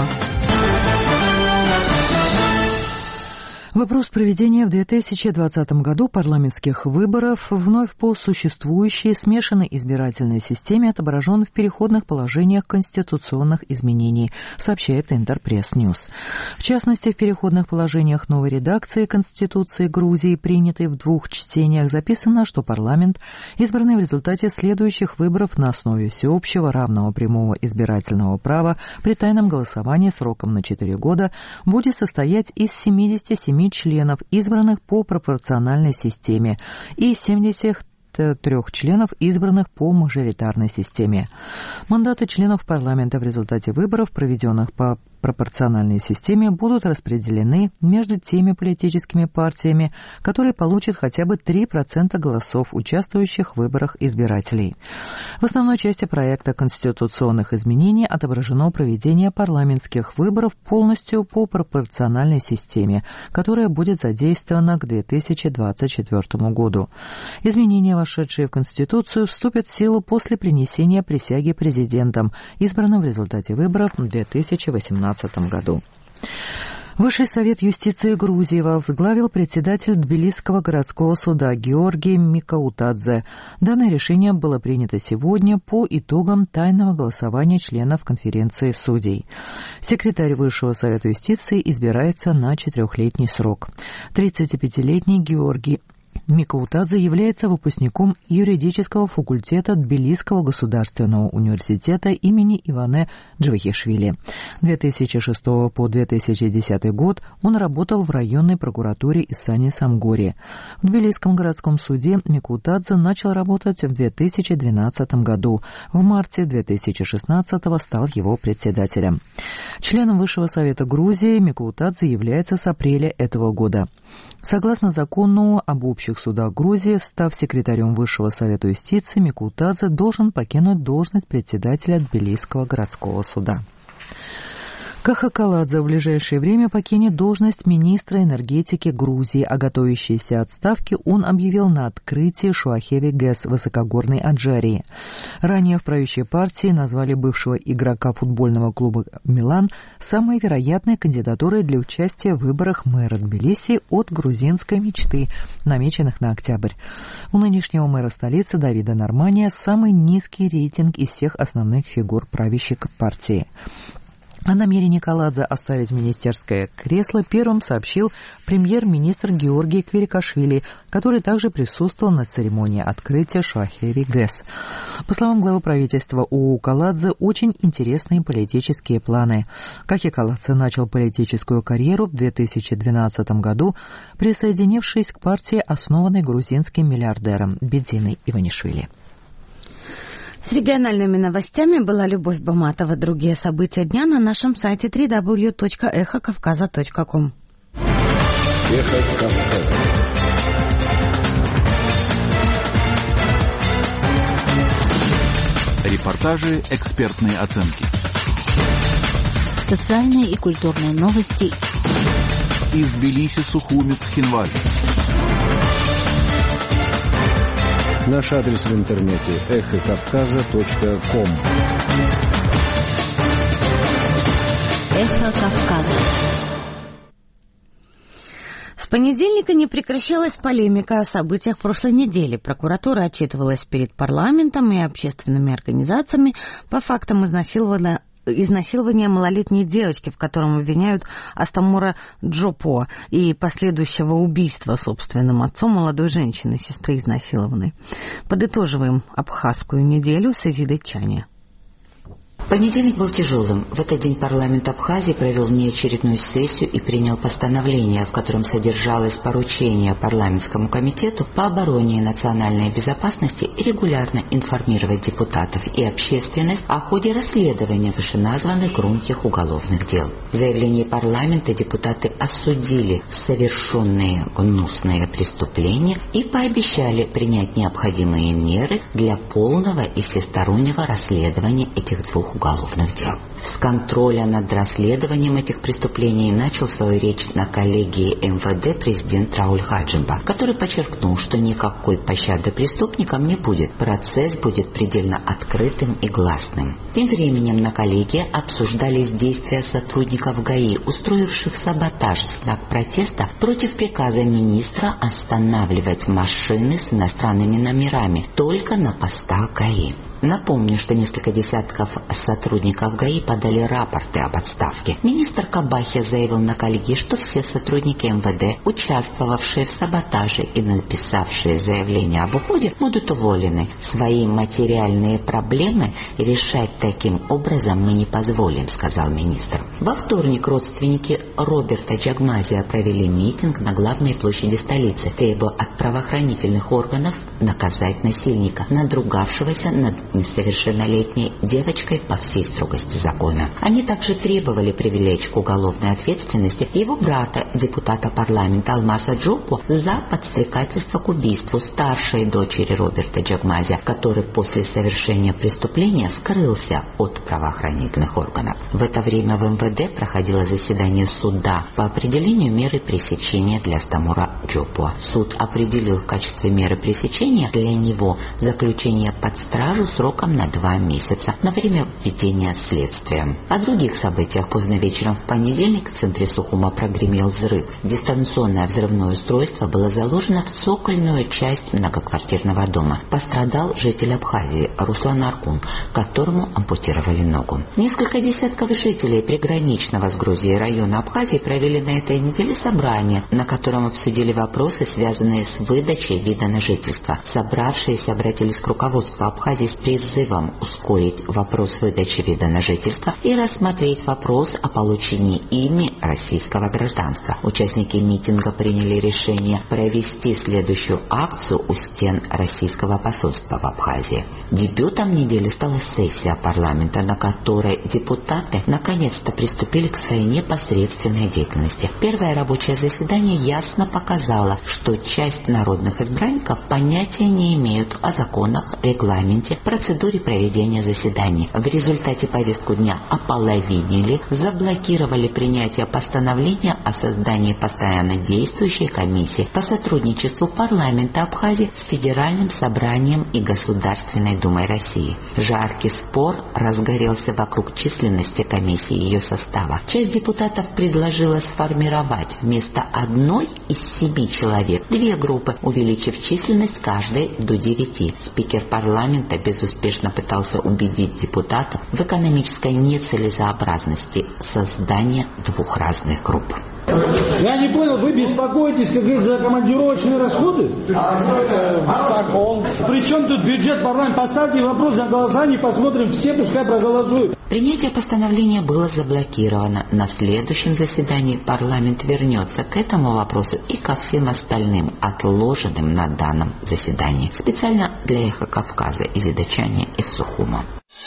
Вопрос проведения в две тысячи двадцатом году парламентских выборов вновь по существующей смешанной избирательной системе отображен в переходных положениях конституционных изменений, сообщает Интерпресс-Ньюс. В частности, в переходных положениях новой редакции Конституции Грузии, принятой в двух чтениях, записано, что парламент, избранный в результате следующих выборов на основе всеобщего равного прямого избирательного права при тайном голосовании сроком на четыре года, будет состоять из семидесяти семи членов, избранных по пропорциональной системе, и семидесяти трёх членов, избранных по мажоритарной системе. Мандаты членов парламента в результате выборов, проведенных по пропорциональной системе, будут распределены между теми политическими партиями, которые получат хотя бы три процента голосов участвующих в выборах избирателей. В основной части проекта конституционных изменений отображено проведение парламентских выборов полностью по пропорциональной системе, которая будет задействована к две тысячи двадцать четвёртому году. Изменения, вошедшие в Конституцию, вступят в силу после принесения присяги президентом, избранным в результате выборов в две тысячи восемнадцатом году. Высший совет юстиции Грузии возглавил председатель Тбилисского городского суда Георгий Микаутадзе. Данное решение было принято сегодня по итогам тайного голосования членов конференции судей. Секретарь Высшего совета юстиции избирается на четырехлетний срок. тридцатипятилетний Георгий Микаутадзе является выпускником юридического факультета Тбилисского государственного университета имени Иване Джавахишвили. С две тысячи шестого по две тысячи десятый год он работал в районной прокуратуре Исани Самгори. В Тбилисском городском суде Микаутадзе начал работать в две тысячи двенадцатом году. В марте две тысячи шестнадцатого стал его председателем. Членом Высшего совета Грузии Микаутадзе является с апреля этого года. Согласно закону об общих судах Грузии, став секретарем Высшего совета юстиции, Микаутадзе должен покинуть должность председателя Тбилисского городского суда. Каха Каладзе в ближайшее время покинет должность министра энергетики Грузии. О готовящейся отставке он объявил на открытии Шуахеви ГЭС высокогорной Аджарии. Ранее в правящей партии назвали бывшего игрока футбольного клуба «Милан» самой вероятной кандидатурой для участия в выборах мэра Тбилиси от грузинской мечты, намеченных на октябрь. У нынешнего мэра столицы Давида Нормания самый низкий рейтинг из всех основных фигур правящей партии. О намерении Каладзе оставить министерское кресло первым сообщил премьер-министр Георгий Кверикашвили, который также присутствовал на церемонии открытия Шуахеви ГЭС. По словам главы правительства, у Каладзе очень интересные политические планы. Кахи Каладзе начал политическую карьеру в две тысячи двенадцатом году, присоединившись к партии, основанной грузинским миллиардером Бедзиной Иванишвили. С региональными новостями была Любовь Баматова. Другие события дня на нашем сайте дабл ю дабл ю дабл ю точка эхо кавказа точка ком. Эхо Кавказа. Репортажи, экспертные оценки. Социальные и культурные новости. Из Тбилиси, Сухуми, Цхинвали. Наш адрес в интернете эхо кавказа точка ком. Эхо Кавказа. С понедельника не прекращалась полемика о событиях прошлой недели. Прокуратура отчитывалась перед парламентом и общественными организациями по фактам изнасилования изнасилования малолетней девочки, в котором обвиняют Астамура Джопо, и последующего убийства собственным отцом молодой женщины, сестры изнасилованной. Подытоживаем абхазскую неделю с Изидой Чани. Понедельник был тяжелым. В этот день парламент Абхазии провел внеочередную сессию и принял постановление, в котором содержалось поручение парламентскому комитету по обороне и национальной безопасности и регулярно информировать депутатов и общественность о ходе расследования вышеназванных громких уголовных дел. В заявлении парламента депутаты осудили совершенные гнусные преступления и пообещали принять необходимые меры для полного и всестороннего расследования этих двух уголовных дел. С контроля над расследованием этих преступлений начал свою речь на коллегии эм вэ дэ президент Рауль Хаджимба, который подчеркнул, что никакой пощады преступникам не будет. Процесс будет предельно открытым и гласным. Тем временем на коллегии обсуждались действия сотрудников ГАИ, устроивших саботаж в знак протеста против приказа министра останавливать машины с иностранными номерами только на постах ГАИ. Напомню, что несколько десятков сотрудников ГАИ подали рапорты об отставке. Министр Кабахи заявил на коллегии, что все сотрудники эм вэ дэ, участвовавшие в саботаже и написавшие заявление об уходе, будут уволены. Свои материальные проблемы решать таким образом мы не позволим, сказал министр. Во вторник родственники Роберта Джагмазия провели митинг на главной площади столицы, требуя от правоохранительных органов наказать насильника, надругавшегося над несовершеннолетней девочкой по всей строгости закона. Они также требовали привлечь к уголовной ответственности его брата, депутата парламента Алмаса Джопу, за подстрекательство к убийству старшей дочери Роберта Джагмазия, который после совершения преступления скрылся от правоохранительных органов. В это время в эм вэ дэ проходило заседание суда по определению меры пресечения для Стамура Джопу. Суд определил в качестве меры пресечения для него заключение под стражу сроком на два месяца на время введения следствия. О других событиях поздно вечером в понедельник в центре Сухума прогремел взрыв. Дистанционное взрывное устройство было заложено в цокольную часть многоквартирного дома. Пострадал житель Абхазии Руслан Аркун, которому ампутировали ногу. Несколько десятков жителей приграничного с Грузией района Абхазии провели на этой неделе собрание, на котором обсудили вопросы, связанные с выдачей вида на жительство. Собравшиеся обратились к руководству Абхазии с призывом ускорить вопрос выдачи вида на жительство и рассмотреть вопрос о получении ими российского гражданства. Участники митинга приняли решение провести следующую акцию у стен российского посольства в Абхазии. Дебютом недели стала сессия парламента, на которой депутаты наконец-то приступили к своей непосредственной деятельности. Первое рабочее заседание ясно показало, что часть народных избранников понятия не имеют о законах, регламенте, процедуре проведения заседаний. В результате повестку дня ополовинили, заблокировали принятие постановления о создании постоянно действующей комиссии по сотрудничеству парламента Абхазии с Федеральным собранием и Государственной Думой России. Жаркий спор разгорелся вокруг численности комиссии и ее состава. Часть депутатов предложила сформировать вместо одной из семи человек две группы, увеличив численность каждой до девяти. Спикер парламента безуспешно пытался убедить депутатов в экономической нецелесообразности создания двух разных групп. Я не понял, вы беспокоитесь, как говорится, за командировочные расходы? А, Причем тут бюджет парламента? Поставьте вопрос на голосование, посмотрим, все пускай проголосуют. Принятие постановления было заблокировано. На следующем заседании парламент вернется к этому вопросу и ко всем остальным, отложенным на данном заседании. Специально для Эхо Кавказа из Идачани из Сухума.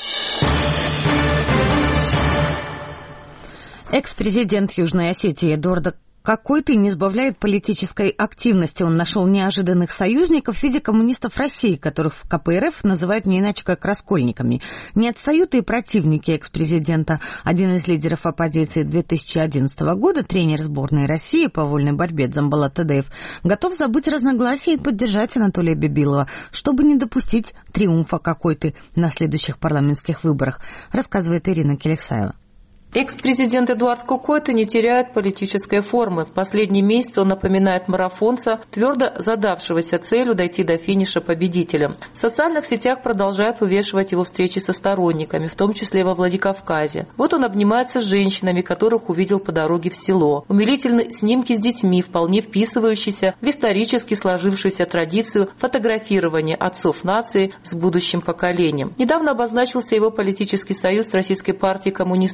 Экс-президент Южной Осетии Эдуард Какой-то не сбавляет политической активности. Он нашел неожиданных союзников в виде коммунистов России, которых в ка пэ эр эф называют не иначе как раскольниками. Не отстают и противники экс-президента. Один из лидеров оппозиции две тысячи одиннадцатого года, тренер сборной России по вольной борьбе Дзамбалат Тадеев, готов забыть разногласия и поддержать Анатолия Бибилова, чтобы не допустить триумфа Какой-то на следующих парламентских выборах, рассказывает Ирина Келексаева. Экс-президент Эдуард Какой-то не теряет политической формы. В последний месяц он напоминает марафонца, твердо задавшегося целью дойти до финиша победителем. В социальных сетях продолжают вывешивать его встречи со сторонниками, в том числе во Владикавказе. Вот он обнимается с женщинами, которых увидел по дороге в село. Умилительны снимки с детьми, вполне вписывающиеся в исторически сложившуюся традицию фотографирования отцов нации с будущим поколением. Недавно обозначился его политический союз с Российской партией коммунисты России,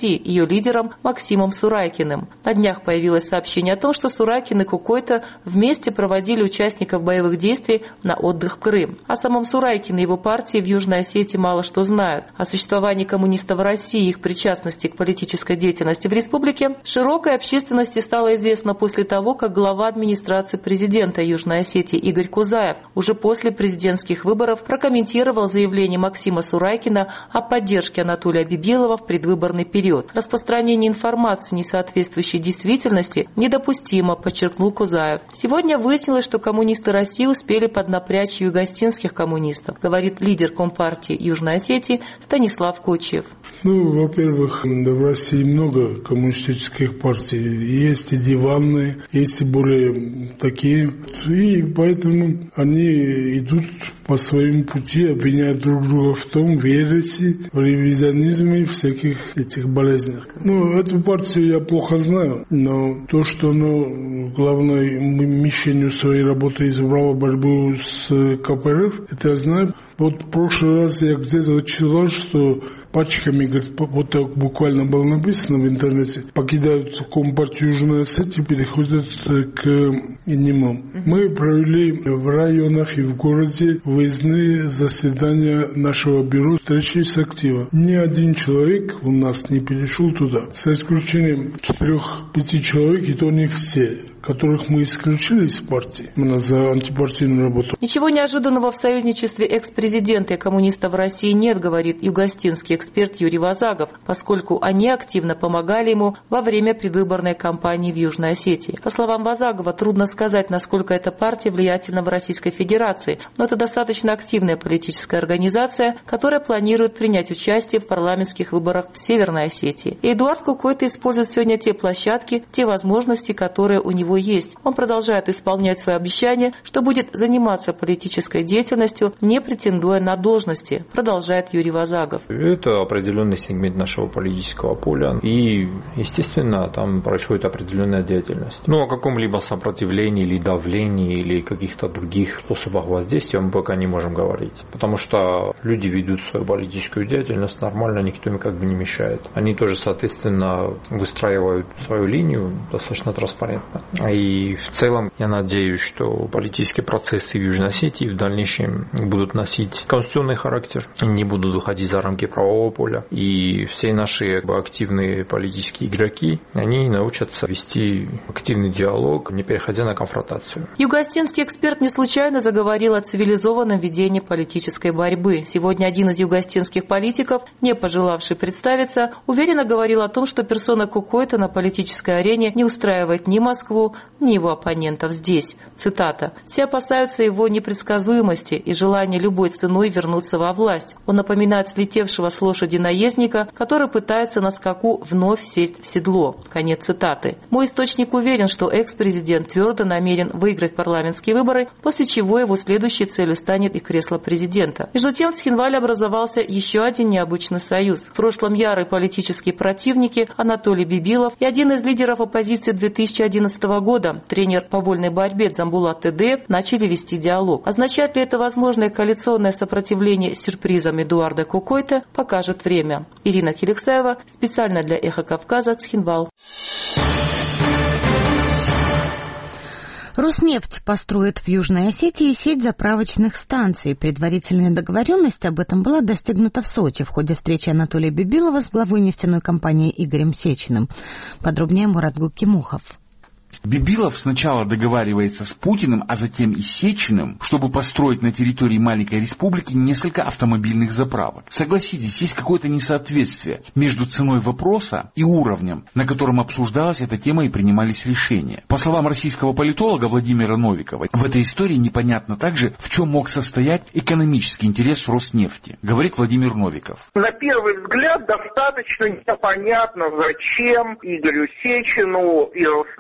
России, ее лидером Максимом Сурайкиным. На днях появилось сообщение о том, что Сурайкин и Кукойто вместе проводили участников боевых действий на отдых в Крым. О самом Сурайкине и его партии в Южной Осетии мало что знают. О существовании коммунистов в России и их причастности к политической деятельности в республике широкой общественности стало известно после того, как глава администрации президента Южной Осетии Игорь Кузаев уже после президентских выборов прокомментировал заявление Максима Сурайкина о поддержке Анатолия Бибилова в предвыборный период. Распространение информации, не соответствующей действительности, недопустимо, подчеркнул Кузаев. Сегодня выяснилось, что коммунисты России успели поднапрячь югостинских коммунистов, говорит лидер Компартии Южной Осетии Станислав Кочиев. Ну, во-первых, в России много коммунистических партий. Есть и диванные, есть и более такие. И поэтому они идут по своему пути, обвиняют друг друга в том, в ереси, в ревизионизме и всяких этих болезнях. Ну, эту партию я плохо знаю, но то, что оно главной мишенью своей работы избрало борьбу с ка пэ эр эф, это я знаю. Вот в прошлый раз я где-то читал, что пачками, говорит, вот так буквально было написано в интернете, покидают Компартию Южной Осетии, переходят к ИНИМам. Мы провели в районах и в городе выездные заседания нашего бюро, встречи с актива. Ни один человек у нас не перешел туда, за исключением четырех-пяти человек, и то не все, которых мы исключили из партии, именно за антипартийную работу. Ничего неожиданного в союзничестве экс-президента и коммунистов в России нет, говорит югостинский эксперт Юрий Вазагов, поскольку они активно помогали ему во время предвыборной кампании в Южной Осетии. По словам Вазагова, трудно сказать, насколько эта партия влиятельна в Российской Федерации, но это достаточно активная политическая организация, которая планирует принять участие в парламентских выборах в Северной Осетии. И Эдуард Кукойто использует сегодня те площадки, те возможности, которые у него есть. Он продолжает исполнять свои обещания, что будет заниматься политической деятельностью, не претендуя на должности, продолжает Юрий Вазагов. Это определенный сегмент нашего политического поля, и, естественно, там происходит определенная деятельность. Но о каком-либо сопротивлении или давлении или каких-то других способах воздействия мы пока не можем говорить, потому что люди ведут свою политическую деятельность нормально, никто им как бы не мешает. Они тоже, соответственно, выстраивают свою линию достаточно транспарентно. И в целом я надеюсь, что политические процессы в Южной Осетии в дальнейшем будут носить конституционный характер, не будут выходить за рамки правового поля. И все наши активные политические игроки, они научатся вести активный диалог, не переходя на конфронтацию. Югостинский эксперт не случайно заговорил о цивилизованном ведении политической борьбы. Сегодня один из югостинских политиков, не пожелавший представиться, уверенно говорил о том, что персона Кукойто на политической арене не устраивает ни Москву, ни его оппонентов здесь. Цитата. «Все опасаются его непредсказуемости и желания любой ценой вернуться во власть. Он напоминает слетевшего с лошади наездника, который пытается на скаку вновь сесть в седло». Конец цитаты. Мой источник уверен, что экс-президент твердо намерен выиграть парламентские выборы, после чего его следующей целью станет и кресло президента. Между тем в Цхинвале образовался еще один необычный союз. В прошлом ярые политические противники Анатолий Бибилов и один из лидеров оппозиции две тысячи одиннадцатого года, тренер по вольной борьбе Дзамбулат Тедеев, начали вести диалог. Означает ли это возможное коалиционное сопротивление сюрпризам Эдуарда Кукойто, покажет время. Ирина Киликсаева, специально для «Эхо Кавказа», Цхинвал. Роснефть построит в Южной Осетии сеть заправочных станций. Предварительная договоренность об этом была достигнута в Сочи в ходе встречи Анатолия Бибилова с главой нефтяной компании Игорем Сечиным. Подробнее Мурат Губкимухов. Бибилов сначала договаривается с Путиным, а затем и с Сечиным, чтобы построить на территории маленькой республики несколько автомобильных заправок. Согласитесь, есть какое-то несоответствие между ценой вопроса и уровнем, на котором обсуждалась эта тема и принимались решения. По словам российского политолога Владимира Новикова, в этой истории непонятно также, в чем мог состоять экономический интерес Роснефти, говорит Владимир Новиков. На первый взгляд достаточно непонятно, зачем Игорю Сечину и Роснефти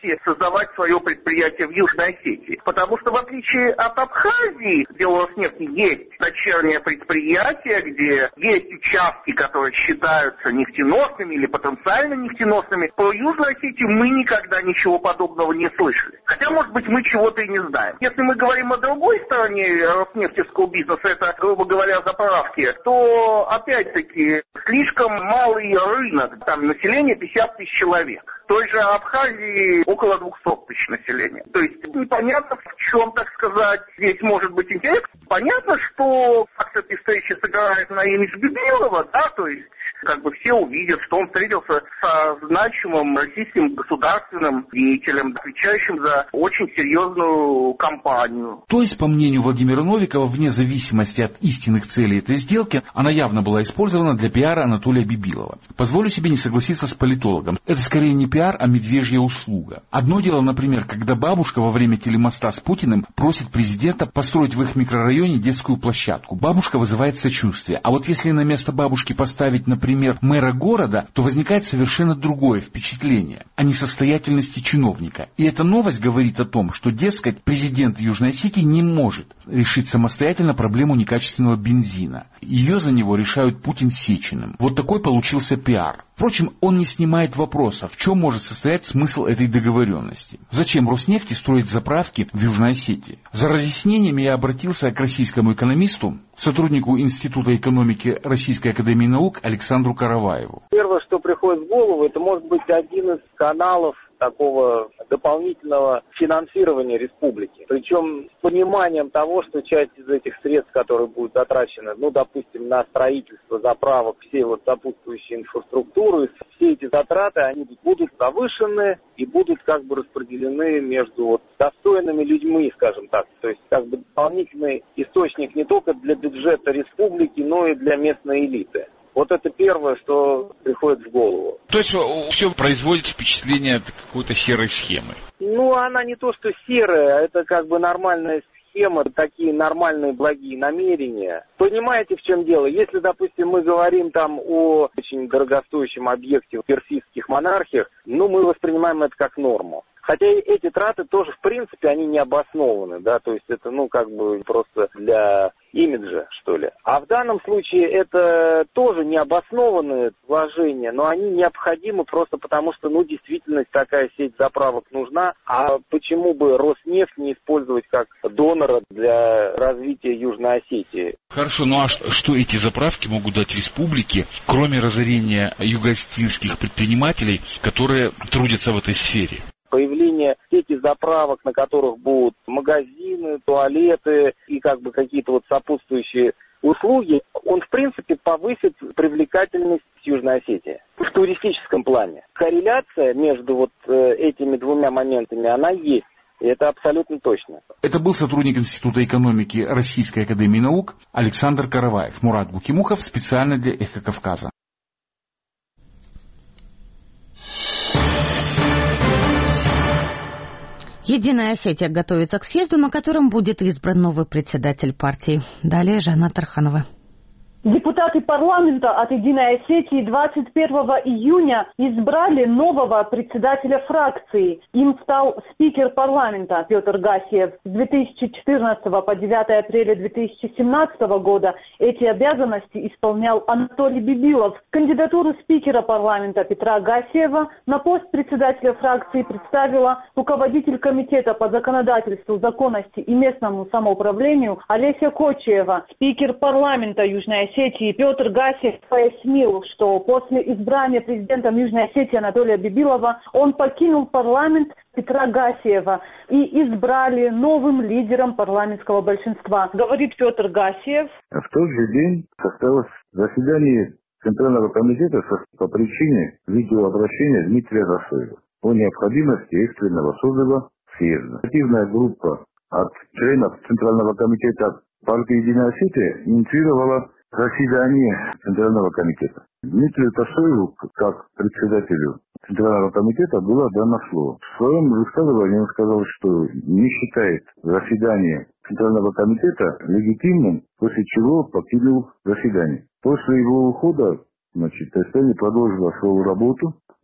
и создавать свое предприятие в Южной Осетии. Потому что в отличие от Абхазии, где у Роснефти есть дочернее предприятие, где есть участки, которые считаются нефтеносными или потенциально нефтеносными, про Южную Осетию мы никогда ничего подобного не слышали. Хотя, может быть, мы чего-то и не знаем. Если мы говорим о другой стороне роснефтевского бизнеса, это, грубо говоря, заправки, то, опять-таки, слишком малый рынок. Там население пятьдесят тысяч человек. В той же Абхазии около двухсот тысяч населения. То есть непонятно, в чем, так сказать, здесь может быть интерес. Понятно, что факт этой встречи сыграет на имидж Бибилова, да, то есть как бы все увидят, что он встретился со значимым российским государственным деятелем, отвечающим за очень серьезную кампанию. То есть, по мнению Владимира Новикова, вне зависимости от истинных целей этой сделки, она явно была использована для пиара Анатолия Бибилова. Позволю себе не согласиться с политологом. Это скорее не пиар, а медвежья услуга. Одно дело, например, когда бабушка во время телемоста с Путиным просит президента построить в их микрорайоне детскую площадку. Бабушка вызывает сочувствие. А вот если на место бабушки поставить, например, Например, мэра города, то возникает совершенно другое впечатление о несостоятельности чиновника. И эта новость говорит о том, что, дескать, президент Южной Осетии не может решить самостоятельно проблему некачественного бензина. Ее за него решают Путин с Сечиным. Вот такой получился пиар. Впрочем, он не снимает вопроса, в чем может состоять смысл этой договоренности. Зачем Роснефти строить заправки в Южной Осетии? За разъяснениями я обратился к российскому экономисту, сотруднику Института экономики Российской академии наук Александру Караваеву. Первое, что приходит в голову, это может быть один из каналов такого дополнительного финансирования республики. Причем с пониманием того, что часть из этих средств, которые будут затрачены, ну, допустим, на строительство заправок, всей вот сопутствующей инфраструктуры, все эти затраты, они будут завышены и будут как бы распределены между вот достойными людьми, скажем так. То есть как бы дополнительный источник не только для бюджета республики, но и для местной элиты. Вот это первое, что приходит в голову. То есть все производит впечатление какой-то серой схемы? Ну, она не то, что серая, это как бы нормальная схема, такие нормальные благие намерения. Понимаете, в чем дело? Если, допустим, мы говорим там о очень дорогостоящем объекте в персидских монархиях, ну, мы воспринимаем это как норму. Хотя эти траты тоже, в принципе, они не обоснованы, да, то есть это, ну, как бы просто для имиджа, что ли. А в данном случае это тоже необоснованные вложения, но они необходимы просто потому, что, ну, действительно, такая сеть заправок нужна. А почему бы Роснефть не использовать как донора для развития Южной Осетии? Хорошо, ну а что, что эти заправки могут дать республике, кроме разорения юго-осетинских предпринимателей, которые трудятся в этой сфере? Появление сети заправок, на которых будут магазины, туалеты и как бы какие-то вот сопутствующие услуги, он в принципе повысит привлекательность Южной Осетии в туристическом плане. Корреляция между вот этими двумя моментами, она есть. И это абсолютно точно. Это был сотрудник Института экономики Российской академии наук Александр Караваев. Мурат Букимухов специально для «Эхо Кавказа». Единая Осетия готовится к съезду, на котором будет избран новый председатель партии. Далее Жанна Тарханова. Депутаты парламента от «Единой Осетии» двадцать первого июня избрали нового председателя фракции. Им стал спикер парламента Петр Гасиев. С две тысячи четырнадцатого по девятое апреля две тысячи семнадцатого года эти обязанности исполнял Анатолий Бибилов. Кандидатуру спикера парламента Петра Гасиева на пост председателя фракции представила руководитель комитета по законодательству, законности и местному самоуправлению Олеся Кочиева. Спикер парламента Южной Осетии Петр Гасиев пояснил, что после избрания президентом Южной Осетии Анатолия Бибилова он покинул парламент Петра Гасиева и избрали новым лидером парламентского большинства. Говорит Петр Гасиев. В тот же день состоялось заседание Центрального комитета по причине видеообращения Дмитрия Расоева о необходимости экстренного созыва съезда. Активная группа от членов Центрального комитета партии «Единая Осетия» инициировала заседание Центрального комитета. Дмитрию Расоеву, как председателю Центрального комитета, было дано слово. В своем высказывании он сказал, что не считает заседание Центрального комитета легитимным, после чего покинул заседание. После его ухода, значит, Эстония продолжила свою работу,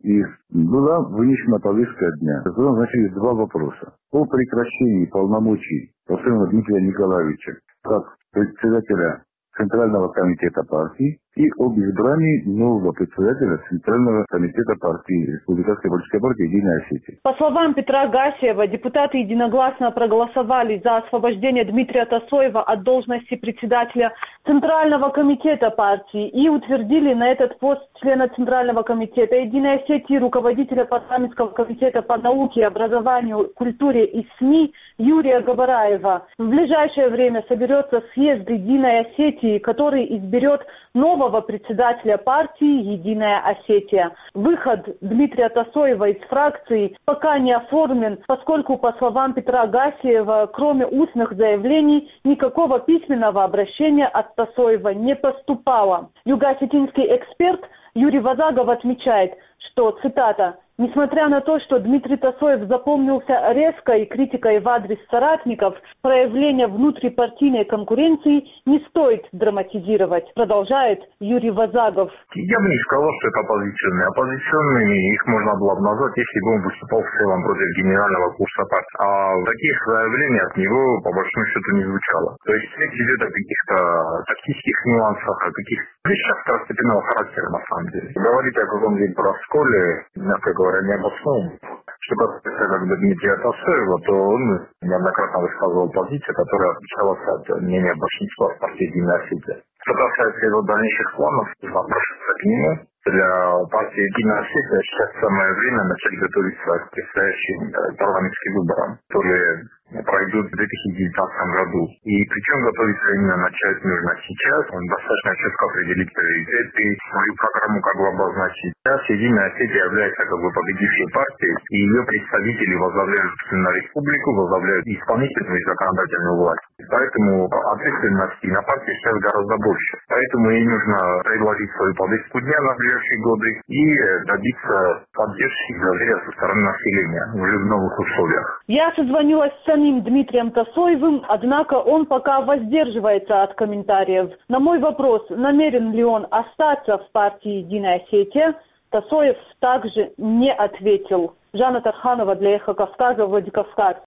и была вынесена повестка дня. Значит, два вопроса. О прекращении полномочий Тосоева Дмитрия Николаевича как председателя Центрального комитета партии и об избрании нового председателя Центрального комитета партии Республиканской политической партии «Единая Осетия». По словам Петра Гасиева, депутаты единогласно проголосовали за освобождение Дмитрия Тосоева от должности председателя Центрального комитета партии и утвердили на этот пост члена Центрального комитета «Единой Осетии», руководителя парламентского комитета по науке, образованию, культуре и СМИ Юрия Габараева. В ближайшее время соберется съезд «Единой Осетии», который изберет нового председателя партии «Единая Осетия». Выход Дмитрия Тосоева из фракции пока не оформлен, поскольку, по словам Петра Гасиева, кроме устных заявлений, никакого письменного обращения от Тосоева не поступало. Юго-осетинский эксперт Юрий Вазагов отмечает, что, цитата, «Несмотря на то, что Дмитрий Тосоев запомнился резкой критикой в адрес соратников, проявление внутрипартийной конкуренции не стоит драматизировать», продолжает Юрий Вазагов. Я бы не сказал, что это оппозиционные. Оппозиционными их можно было бы назвать, если бы он выступал в целом против генерального курса партии. А таких заявлений от него, по большому счету, не звучало. То есть речь идет о каких-то тактических нюансах, о каких-то вещах второстепенного характера, на самом деле. Говорить о каком-либо расколе, мягко говоря, не обоснованно. Что касается как бы Дмитрия Тосоева, то он неоднократно высказывал позицию, которая отличалась от мнения большинства в партии «Единая Осетия». Что касается его дальнейших планов, запрошусь к нему. Для партии «Единая Осетия сейчас самое время начать готовиться к предстоящим парламентским выборам, которые пройдут в две тысячи девятнадцатом году. И причем готовиться именно начать нужно сейчас. Он достаточно четко определить приоритеты, свою программу как бы обозначить. Сейчас «Единая Осетия» является как бы победившей партией, и ее представители возглавляют на республику, возглавляют исполнительную и законодательную власть. Поэтому ответственности на партии сейчас гораздо больше. Поэтому ей нужно предложить свою повестку дня на ближайшие годы и добиться поддержки и доверия со стороны населения уже в новых условиях. Я созвонилась с самим Дмитрием Тосоевым, однако он пока воздерживается от комментариев. На мой вопрос, намерен ли он остаться в партии «Единая Осетия», Тосоев также не ответил. Жанна Тарханова для «Эхо Кавказа», Владикавказ.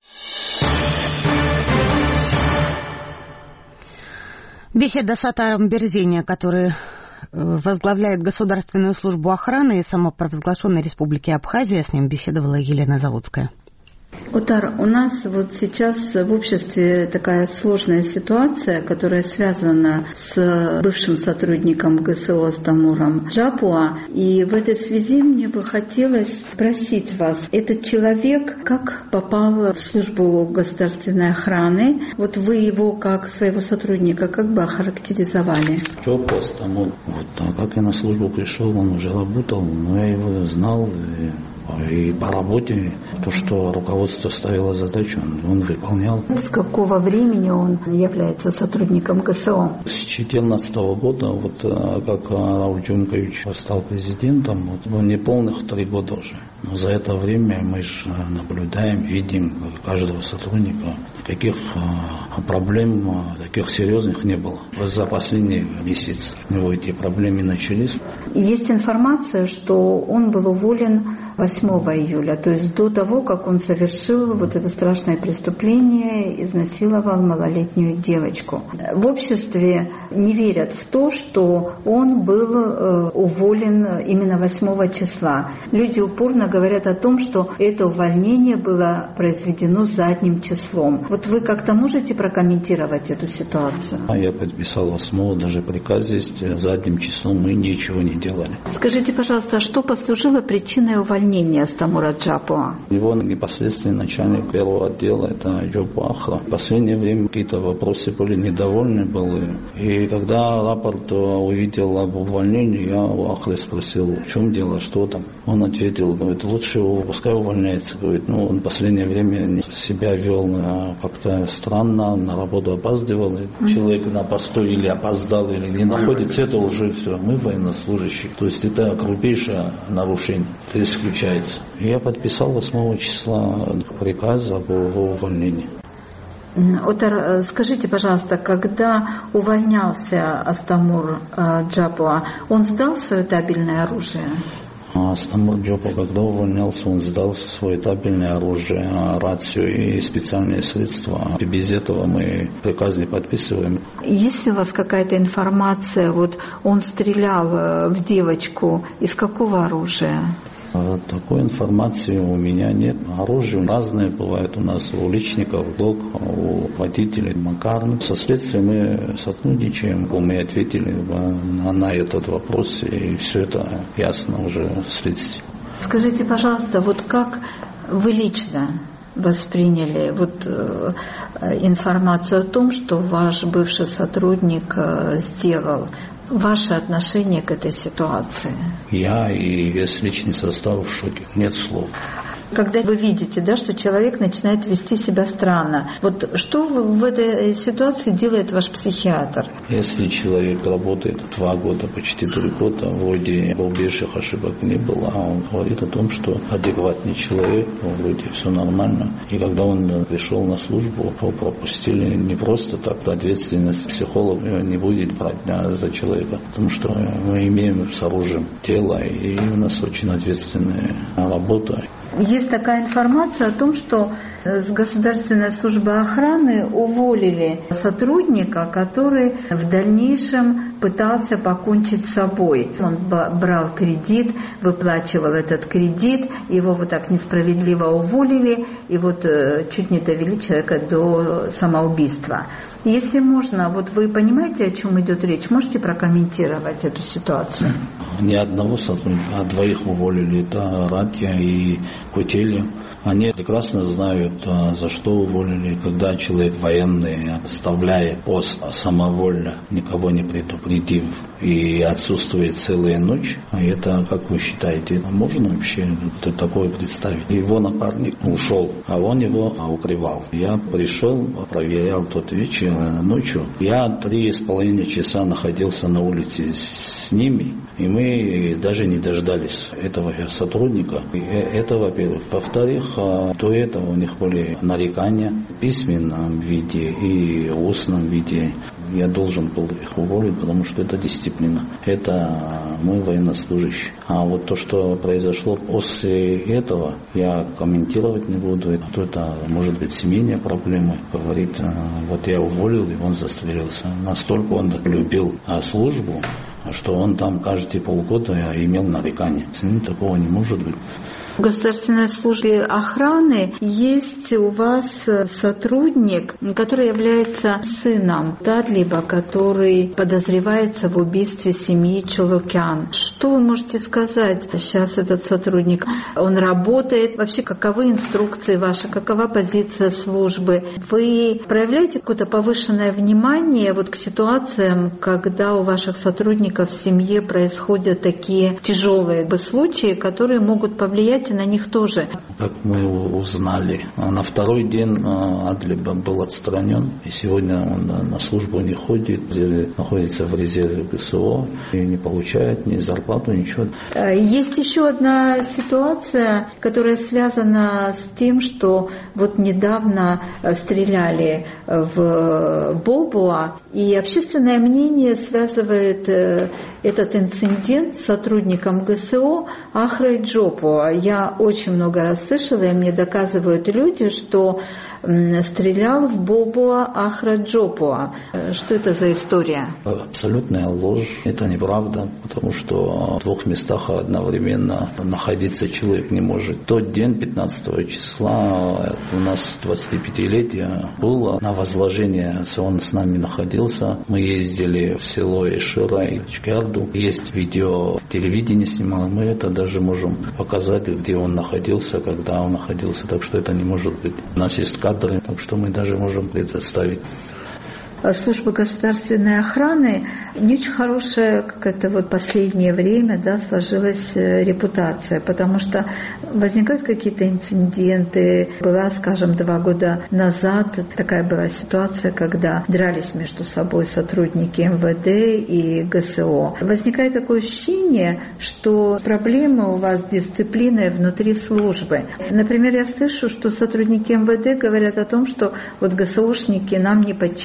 Беседа с Атаром Берзиня, который возглавляет Государственную службу охраны и самопровозглашенной Республики Абхазия, с ним беседовала Елена Заводская. Отар, у нас вот сейчас в обществе такая сложная ситуация, которая связана с бывшим сотрудником ГСО Астамуром Джапуа. И в этой связи мне бы хотелось спросить вас, этот человек как попал в службу государственной охраны? Вот вы его как своего сотрудника как бы охарактеризовали? Джапуа Астамур, вот, а как я на службу пришел, он уже работал, но я его знал. И... И по работе то, что руководство ставило задачу, он, он выполнял. С какого времени он является сотрудником ГСО? С две тысячи четырнадцатого года, вот как Рауль Джумкович стал президентом, вот, ну, неполных три года уже. Но за это время мы же наблюдаем, видим каждого сотрудника, никаких проблем таких серьезных не было. За последний месяц у него эти проблемы начались. Есть информация, что он был уволен восьмого июля, то есть до того, как он совершил вот это страшное преступление, изнасиловал малолетнюю девочку. В обществе не верят в то, что он был э, уволен именно восьмого числа. Люди упорно говорят о том, что это увольнение было произведено задним числом. Вот вы как-то можете прокомментировать эту ситуацию? Я подписал восьмого, даже приказ есть, задним числом мы ничего не делали. Скажите, пожалуйста, что послужило причиной увольнения Астамура Джапуа? Его непосредственный начальник первого отдела, это Джапуа Ахра. В последнее время какие-то вопросы были недовольны были. И когда рапорт увидел об увольнении, я у Ахры спросил, в чем дело, что там. Он ответил, говорит, лучше его пускай увольняется. Говорит, ну, он в последнее время себя вел как-то странно, на работу опаздывал. Mm-hmm. Человек на посту или опоздал, или не находится, это уже все. Мы военнослужащие. То есть это крупнейшее нарушение. Это исключается. И я подписал восьмого числа приказ об его увольнении. Отар, скажите, пожалуйста, когда увольнялся Астамур Джапуа, он сдал свое табельное оружие? А Стамбул Джопа, когда увольнялся, он сдал свое табельное оружие, рацию и специальные средства. И без этого мы приказ не подписываем. Есть ли у вас какая-то информация, вот он стрелял в девочку, из какого оружия? Такой информации у меня нет. Оружие разное бывает у нас у личников, ГЛОК, у водителей Макар. Со следствием мы сотрудничаем. Мы ответили на этот вопрос, и все это ясно уже в следствии. Скажите, пожалуйста, вот как вы лично восприняли вот э, информацию о том, что ваш бывший сотрудник э, сделал? Ваше отношение к этой ситуации? Я и весь личный состав в шоке. Нет слов. Когда вы видите, да, что человек начинает вести себя странно, вот что в этой ситуации делает ваш психиатр? Если человек работает два года, почти три года, вроде глубейших ошибок не было, а он говорит о том, что адекватный человек, вроде все нормально. И когда он пришел на службу, то пропустили не просто так, ответственность психолог не будет брать за человека, потому что мы имеем с оружием тело, и у нас очень ответственная работа. Есть такая информация о том, что с Государственной службы охраны уволили сотрудника, который в дальнейшем пытался покончить с собой. Он брал кредит, выплачивал этот кредит, его вот так несправедливо уволили, и вот чуть не довели человека до самоубийства. Если можно, вот вы понимаете, о чем идет речь, можете прокомментировать эту ситуацию? Ни одного сотрудника, а двоих уволили. Это Ратья и Кутели. Они прекрасно знают, за что уволили. Когда человек военный оставляет пост самовольно, никого не предупредив, и отсутствует целая ночь, это, как вы считаете, можно вообще такое представить? Его напарник ушел, а он его укрывал. Я пришел, проверял тот вечер, ночью. Я три с половиной часа находился на улице с ними, и мы даже не дождались этого сотрудника. И это, во-первых. Во-вторых, до этого у них были нарекания в письменном виде и в устном виде. Я должен был их уволить, потому что это дисциплина. Это мы военнослужащие. А вот то, что произошло после этого, я комментировать не буду. Это может быть семейные проблемы. Говорит, вот я уволил, и он застрелился. Настолько он любил службу, что он там каждые полгода имел нарекания. Такого не может быть. В Государственной службе охраны есть у вас сотрудник, который является сыном Тадлиба, который подозревается в убийстве семьи Чулукян. Что вы можете сказать сейчас этот сотрудник? Он работает? Вообще, каковы инструкции ваши? Какова позиция службы? Вы проявляете какое-то повышенное внимание вот к ситуациям, когда у ваших сотрудников в семье происходят такие тяжелые случаи, которые могут повлиять и на них тоже? Как мы узнали, на второй день Адлиб был отстранен, и сегодня он на службу не ходит, находится в резерве ГСО и не получает ни зарплату, ничего. Есть еще одна ситуация, которая связана с тем, что вот недавно стреляли в Бобуа, и общественное мнение связывает этот инцидент с сотрудником ГСО Ахрой Джопуа. Я очень много раз слышала, и мне доказывают люди, что стрелял в Бобуа Ахра Джопуа. Что это за история? Абсолютная ложь. Это неправда, потому что в двух местах одновременно находиться человек не может. В тот день, пятнадцатого числа, у нас двадцатипятилетие было на возложение. Он с нами находился. Мы ездили в село Эшира и Чкярду. Есть видео, телевидение снимало. Мы это даже можем показать, где он находился, когда он находился. Так что это не может быть. У нас есть кадры, так что мы даже можем предоставить. Служба государственной охраны не очень хорошая, как это вот последнее время, да, сложилась репутация, потому что возникают какие-то инциденты. Была, скажем, два года назад такая была ситуация, когда дрались между собой сотрудники эм вэ дэ и гэ эс о. Возникает такое ощущение, что проблемы у вас с дисциплиной внутри службы. Например, я слышу, что сотрудники эм вэ дэ говорят о том, что вот гэ эс ошники нам не подчиняются,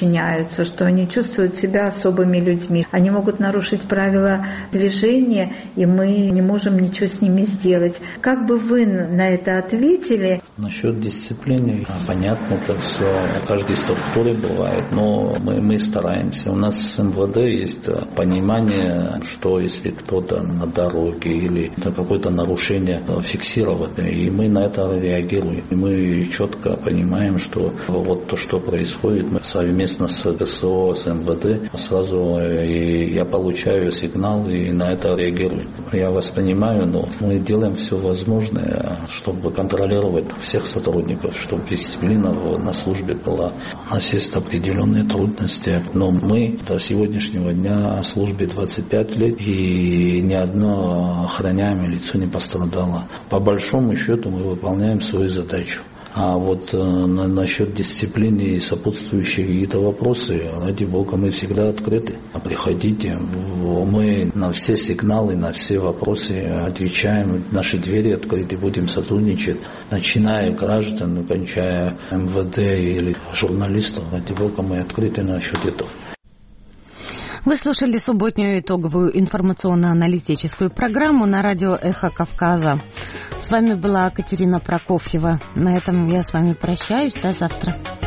ощущаются, что они чувствуют себя особыми людьми. Они могут нарушить правила движения, и мы не можем ничего с ними сделать. Как бы вы на это ответили? Насчет дисциплины, понятно, это все в каждой структуре бывает, но мы, мы стараемся. У нас с эм вэ дэ есть понимание, что если кто-то на дороге или какое-то нарушение фиксировать, и мы на это реагируем. И мы четко понимаем, что вот то, что происходит, мы совместно с гэ эс о, с эм вэ дэ, сразу и я получаю сигнал и на это реагирую. Я вас понимаю, но мы делаем все возможное, чтобы контролировать всех сотрудников, чтобы дисциплина на службе была. У нас есть определенные трудности, но мы до сегодняшнего дня службе двадцать пять лет, и ни одно охраняемое лицо не пострадало. По большому счету мы выполняем свою задачу. А вот э, на, насчет дисциплины и сопутствующие какие-то вопросы, ради Бога, мы всегда открыты. Приходите, мы на все сигналы, на все вопросы отвечаем, наши двери открыты, будем сотрудничать, начиная граждан, кончая эм вэ дэ или журналистов. Ради Бога, мы открыты насчет этого. Вы слушали субботнюю итоговую информационно-аналитическую программу на радио «Эхо Кавказа». С вами была Катерина Прокофьева. На этом я с вами прощаюсь. До завтра.